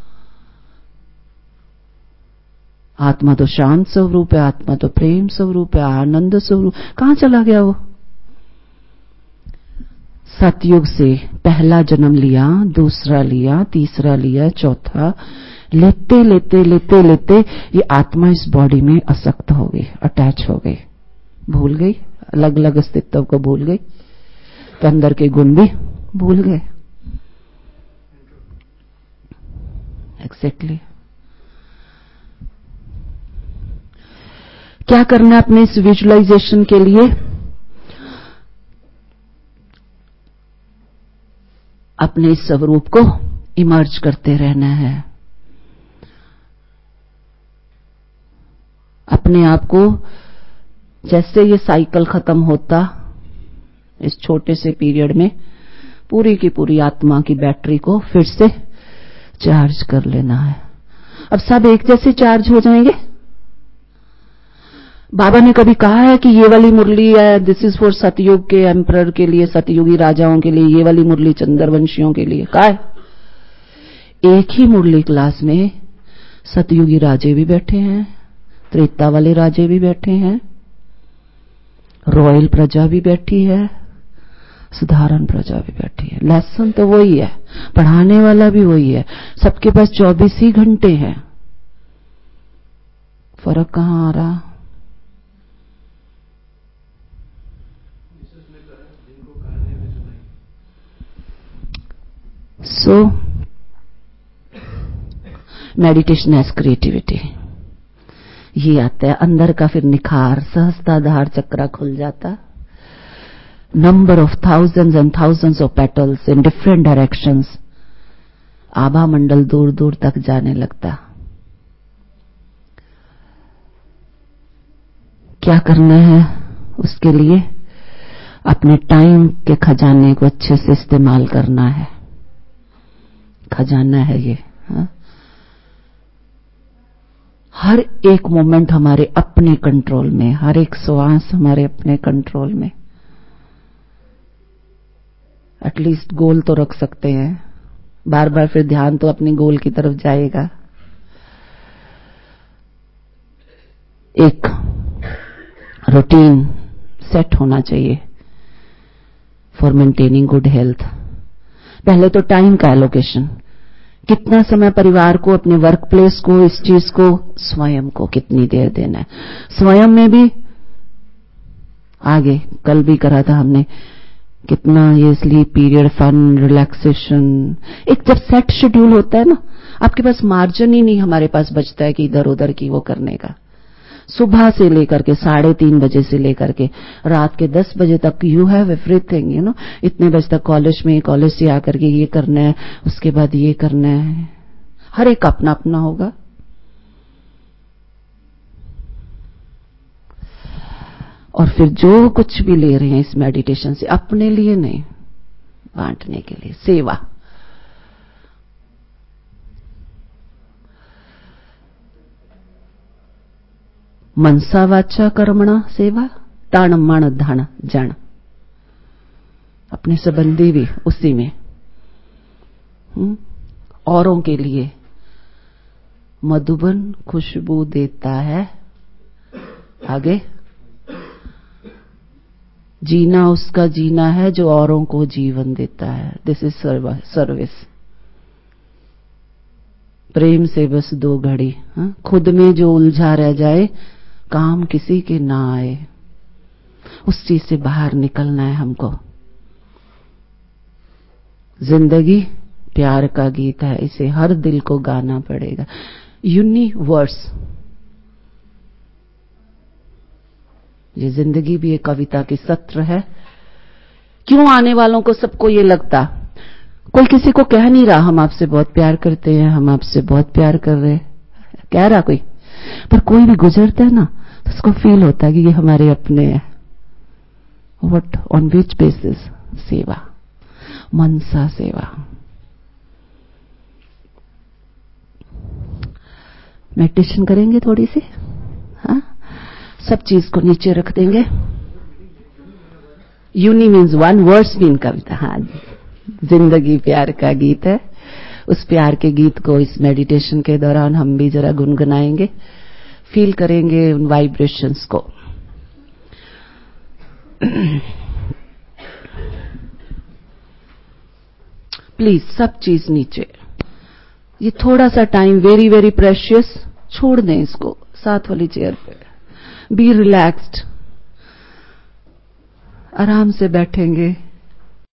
आत्मा तो शांत स्वरूप है, आत्मा तो प्रेम स्वरूप है, आनंद स्वरूप। कहां चला गया वो? सतयुग से पहला जन्म लिया, दूसरा लिया, तीसरा लिया, चौथा, लेते लेते लेते लेते ये आत्मा इस बॉडी में आसक्त हो गई, अटैच हो गई, भूल गई, अलग अलग अस्तित्व को भूल गई, तो अंदर के गुण भी भूल गए। एग्जैक्टली। क्या करना है अपने इस विजुअलाइजेशन के लिए? अपने इस स्वरूप को इमर्ज करते रहना है, अपने आप को। जैसे ये साइकिल खत्म होता इस छोटे से पीरियड में, पूरी की पूरी आत्मा की बैटरी को फिर से चार्ज कर लेना है। अब सब एक जैसे चार्ज हो जाएंगे। बाबा ने कभी कहा है कि ये वाली मुरली है, दिस इज फॉर सतयुग के एम्परर के लिए, सतयुगी राजाओं के लिए, ये वाली मुरली चंद्रवंशियों के लिए? कहा है? एक ही मुरली क्लास में सतयुगी राजे भी बैठे हैं, त्रेता वाले राजे भी बैठे हैं, रॉयल प्रजा भी बैठी है, साधारण प्रजा भी बैठी है। लेसन तो वही है, पढ़ाने वाला भी वही है, सबके पास चौबीस ही घंटे हैं। फर्क कहां आ रहा? सो मेडिटेशन एज क्रिएटिविटी, ये आता है अंदर का फिर निखार, सहस्त्राधार चक्र खुल जाता। Number of thousands and thousands of petals in different directions, आभा मंडल दूर दूर तक जाने लगता। क्या करना है उसके लिए? अपने टाइम के खजाने को अच्छे से इस्तेमाल करना है। खजाना है ये। हा? हर एक मोमेंट हमारे अपने कंट्रोल में, हर एक श्वास हमारे अपने कंट्रोल में। एटलीस्ट गोल तो रख सकते हैं, बार बार फिर ध्यान तो अपने गोल की तरफ जाएगा। एक रूटीन सेट होना चाहिए फॉर मेंटेनिंग गुड हेल्थ। पहले तो टाइम का एलोकेशन, कितना समय परिवार को, अपने वर्क प्लेस को, इस चीज को, स्वयं को कितनी देर देना है। स्वयं में भी आगे कल भी करा था हमने, कितना ये स्लीप पीरियड, फन, रिलैक्सेशन, एक जब सेट शेड्यूल होता है ना, आपके पास मार्जिन ही नहीं हमारे पास बचता है कि इधर उधर की वो करने का। सुबह से लेकर के साढ़े तीन बजे से लेकर के रात के दस बजे तक you have everything, you know. इतने बजे तक कॉलेज में, कॉलेज से आकर के ये करना है, उसके बाद ये करना है, हर एक अपना अपना होगा। और फिर जो कुछ भी ले रहे हैं इस मेडिटेशन से, अपने लिए नहीं, बांटने के लिए, सेवा। मनसा वाचा कर्मणा सेवा, ताण मण धन जन। अपने संबंधी भी उसी में, हुँ? औरों के लिए मधुबन खुशबू देता है। आगे जीना उसका जीना है जो औरों को जीवन देता है। This is service. प्रेम से बस दो घड़ी, हा? खुद में जो उलझा रह जाए, काम किसी के ना आए, उस चीज से बाहर निकलना है हमको। जिंदगी प्यार का गीत है, इसे हर दिल को गाना पड़ेगा। यूनिवर्स, ये जिंदगी भी एक कविता की सत्र है। क्यों आने वालों को सबको ये लगता, कोई किसी को कह नहीं रहा हम आपसे बहुत प्यार करते हैं, हम आपसे बहुत प्यार कर रहे हैं, कह रहा कोई, पर कोई भी गुजरता है ना तो उसको फील होता है कि ये हमारे अपने हैं। What, on which basis? सेवा, मनसा सेवा। मेडिटेशन करेंगे थोड़ी सी, हाँ? सब चीज को नीचे रख देंगे। Uni means one, words mean kavita. हाँ जी, जिंदगी प्यार का गीत है। उस प्यार के गीत को इस मेडिटेशन के दौरान हम भी जरा गुनगुनाएंगे, फील करेंगे उन वाइब्रेशंस को। प्लीज सब चीज नीचे। ये थोड़ा सा टाइम वेरी वेरी प्रेशियस, छोड़ दें इसको साथ वाली चेयर पे। बी रिलैक्स्ड, आराम से बैठेंगे।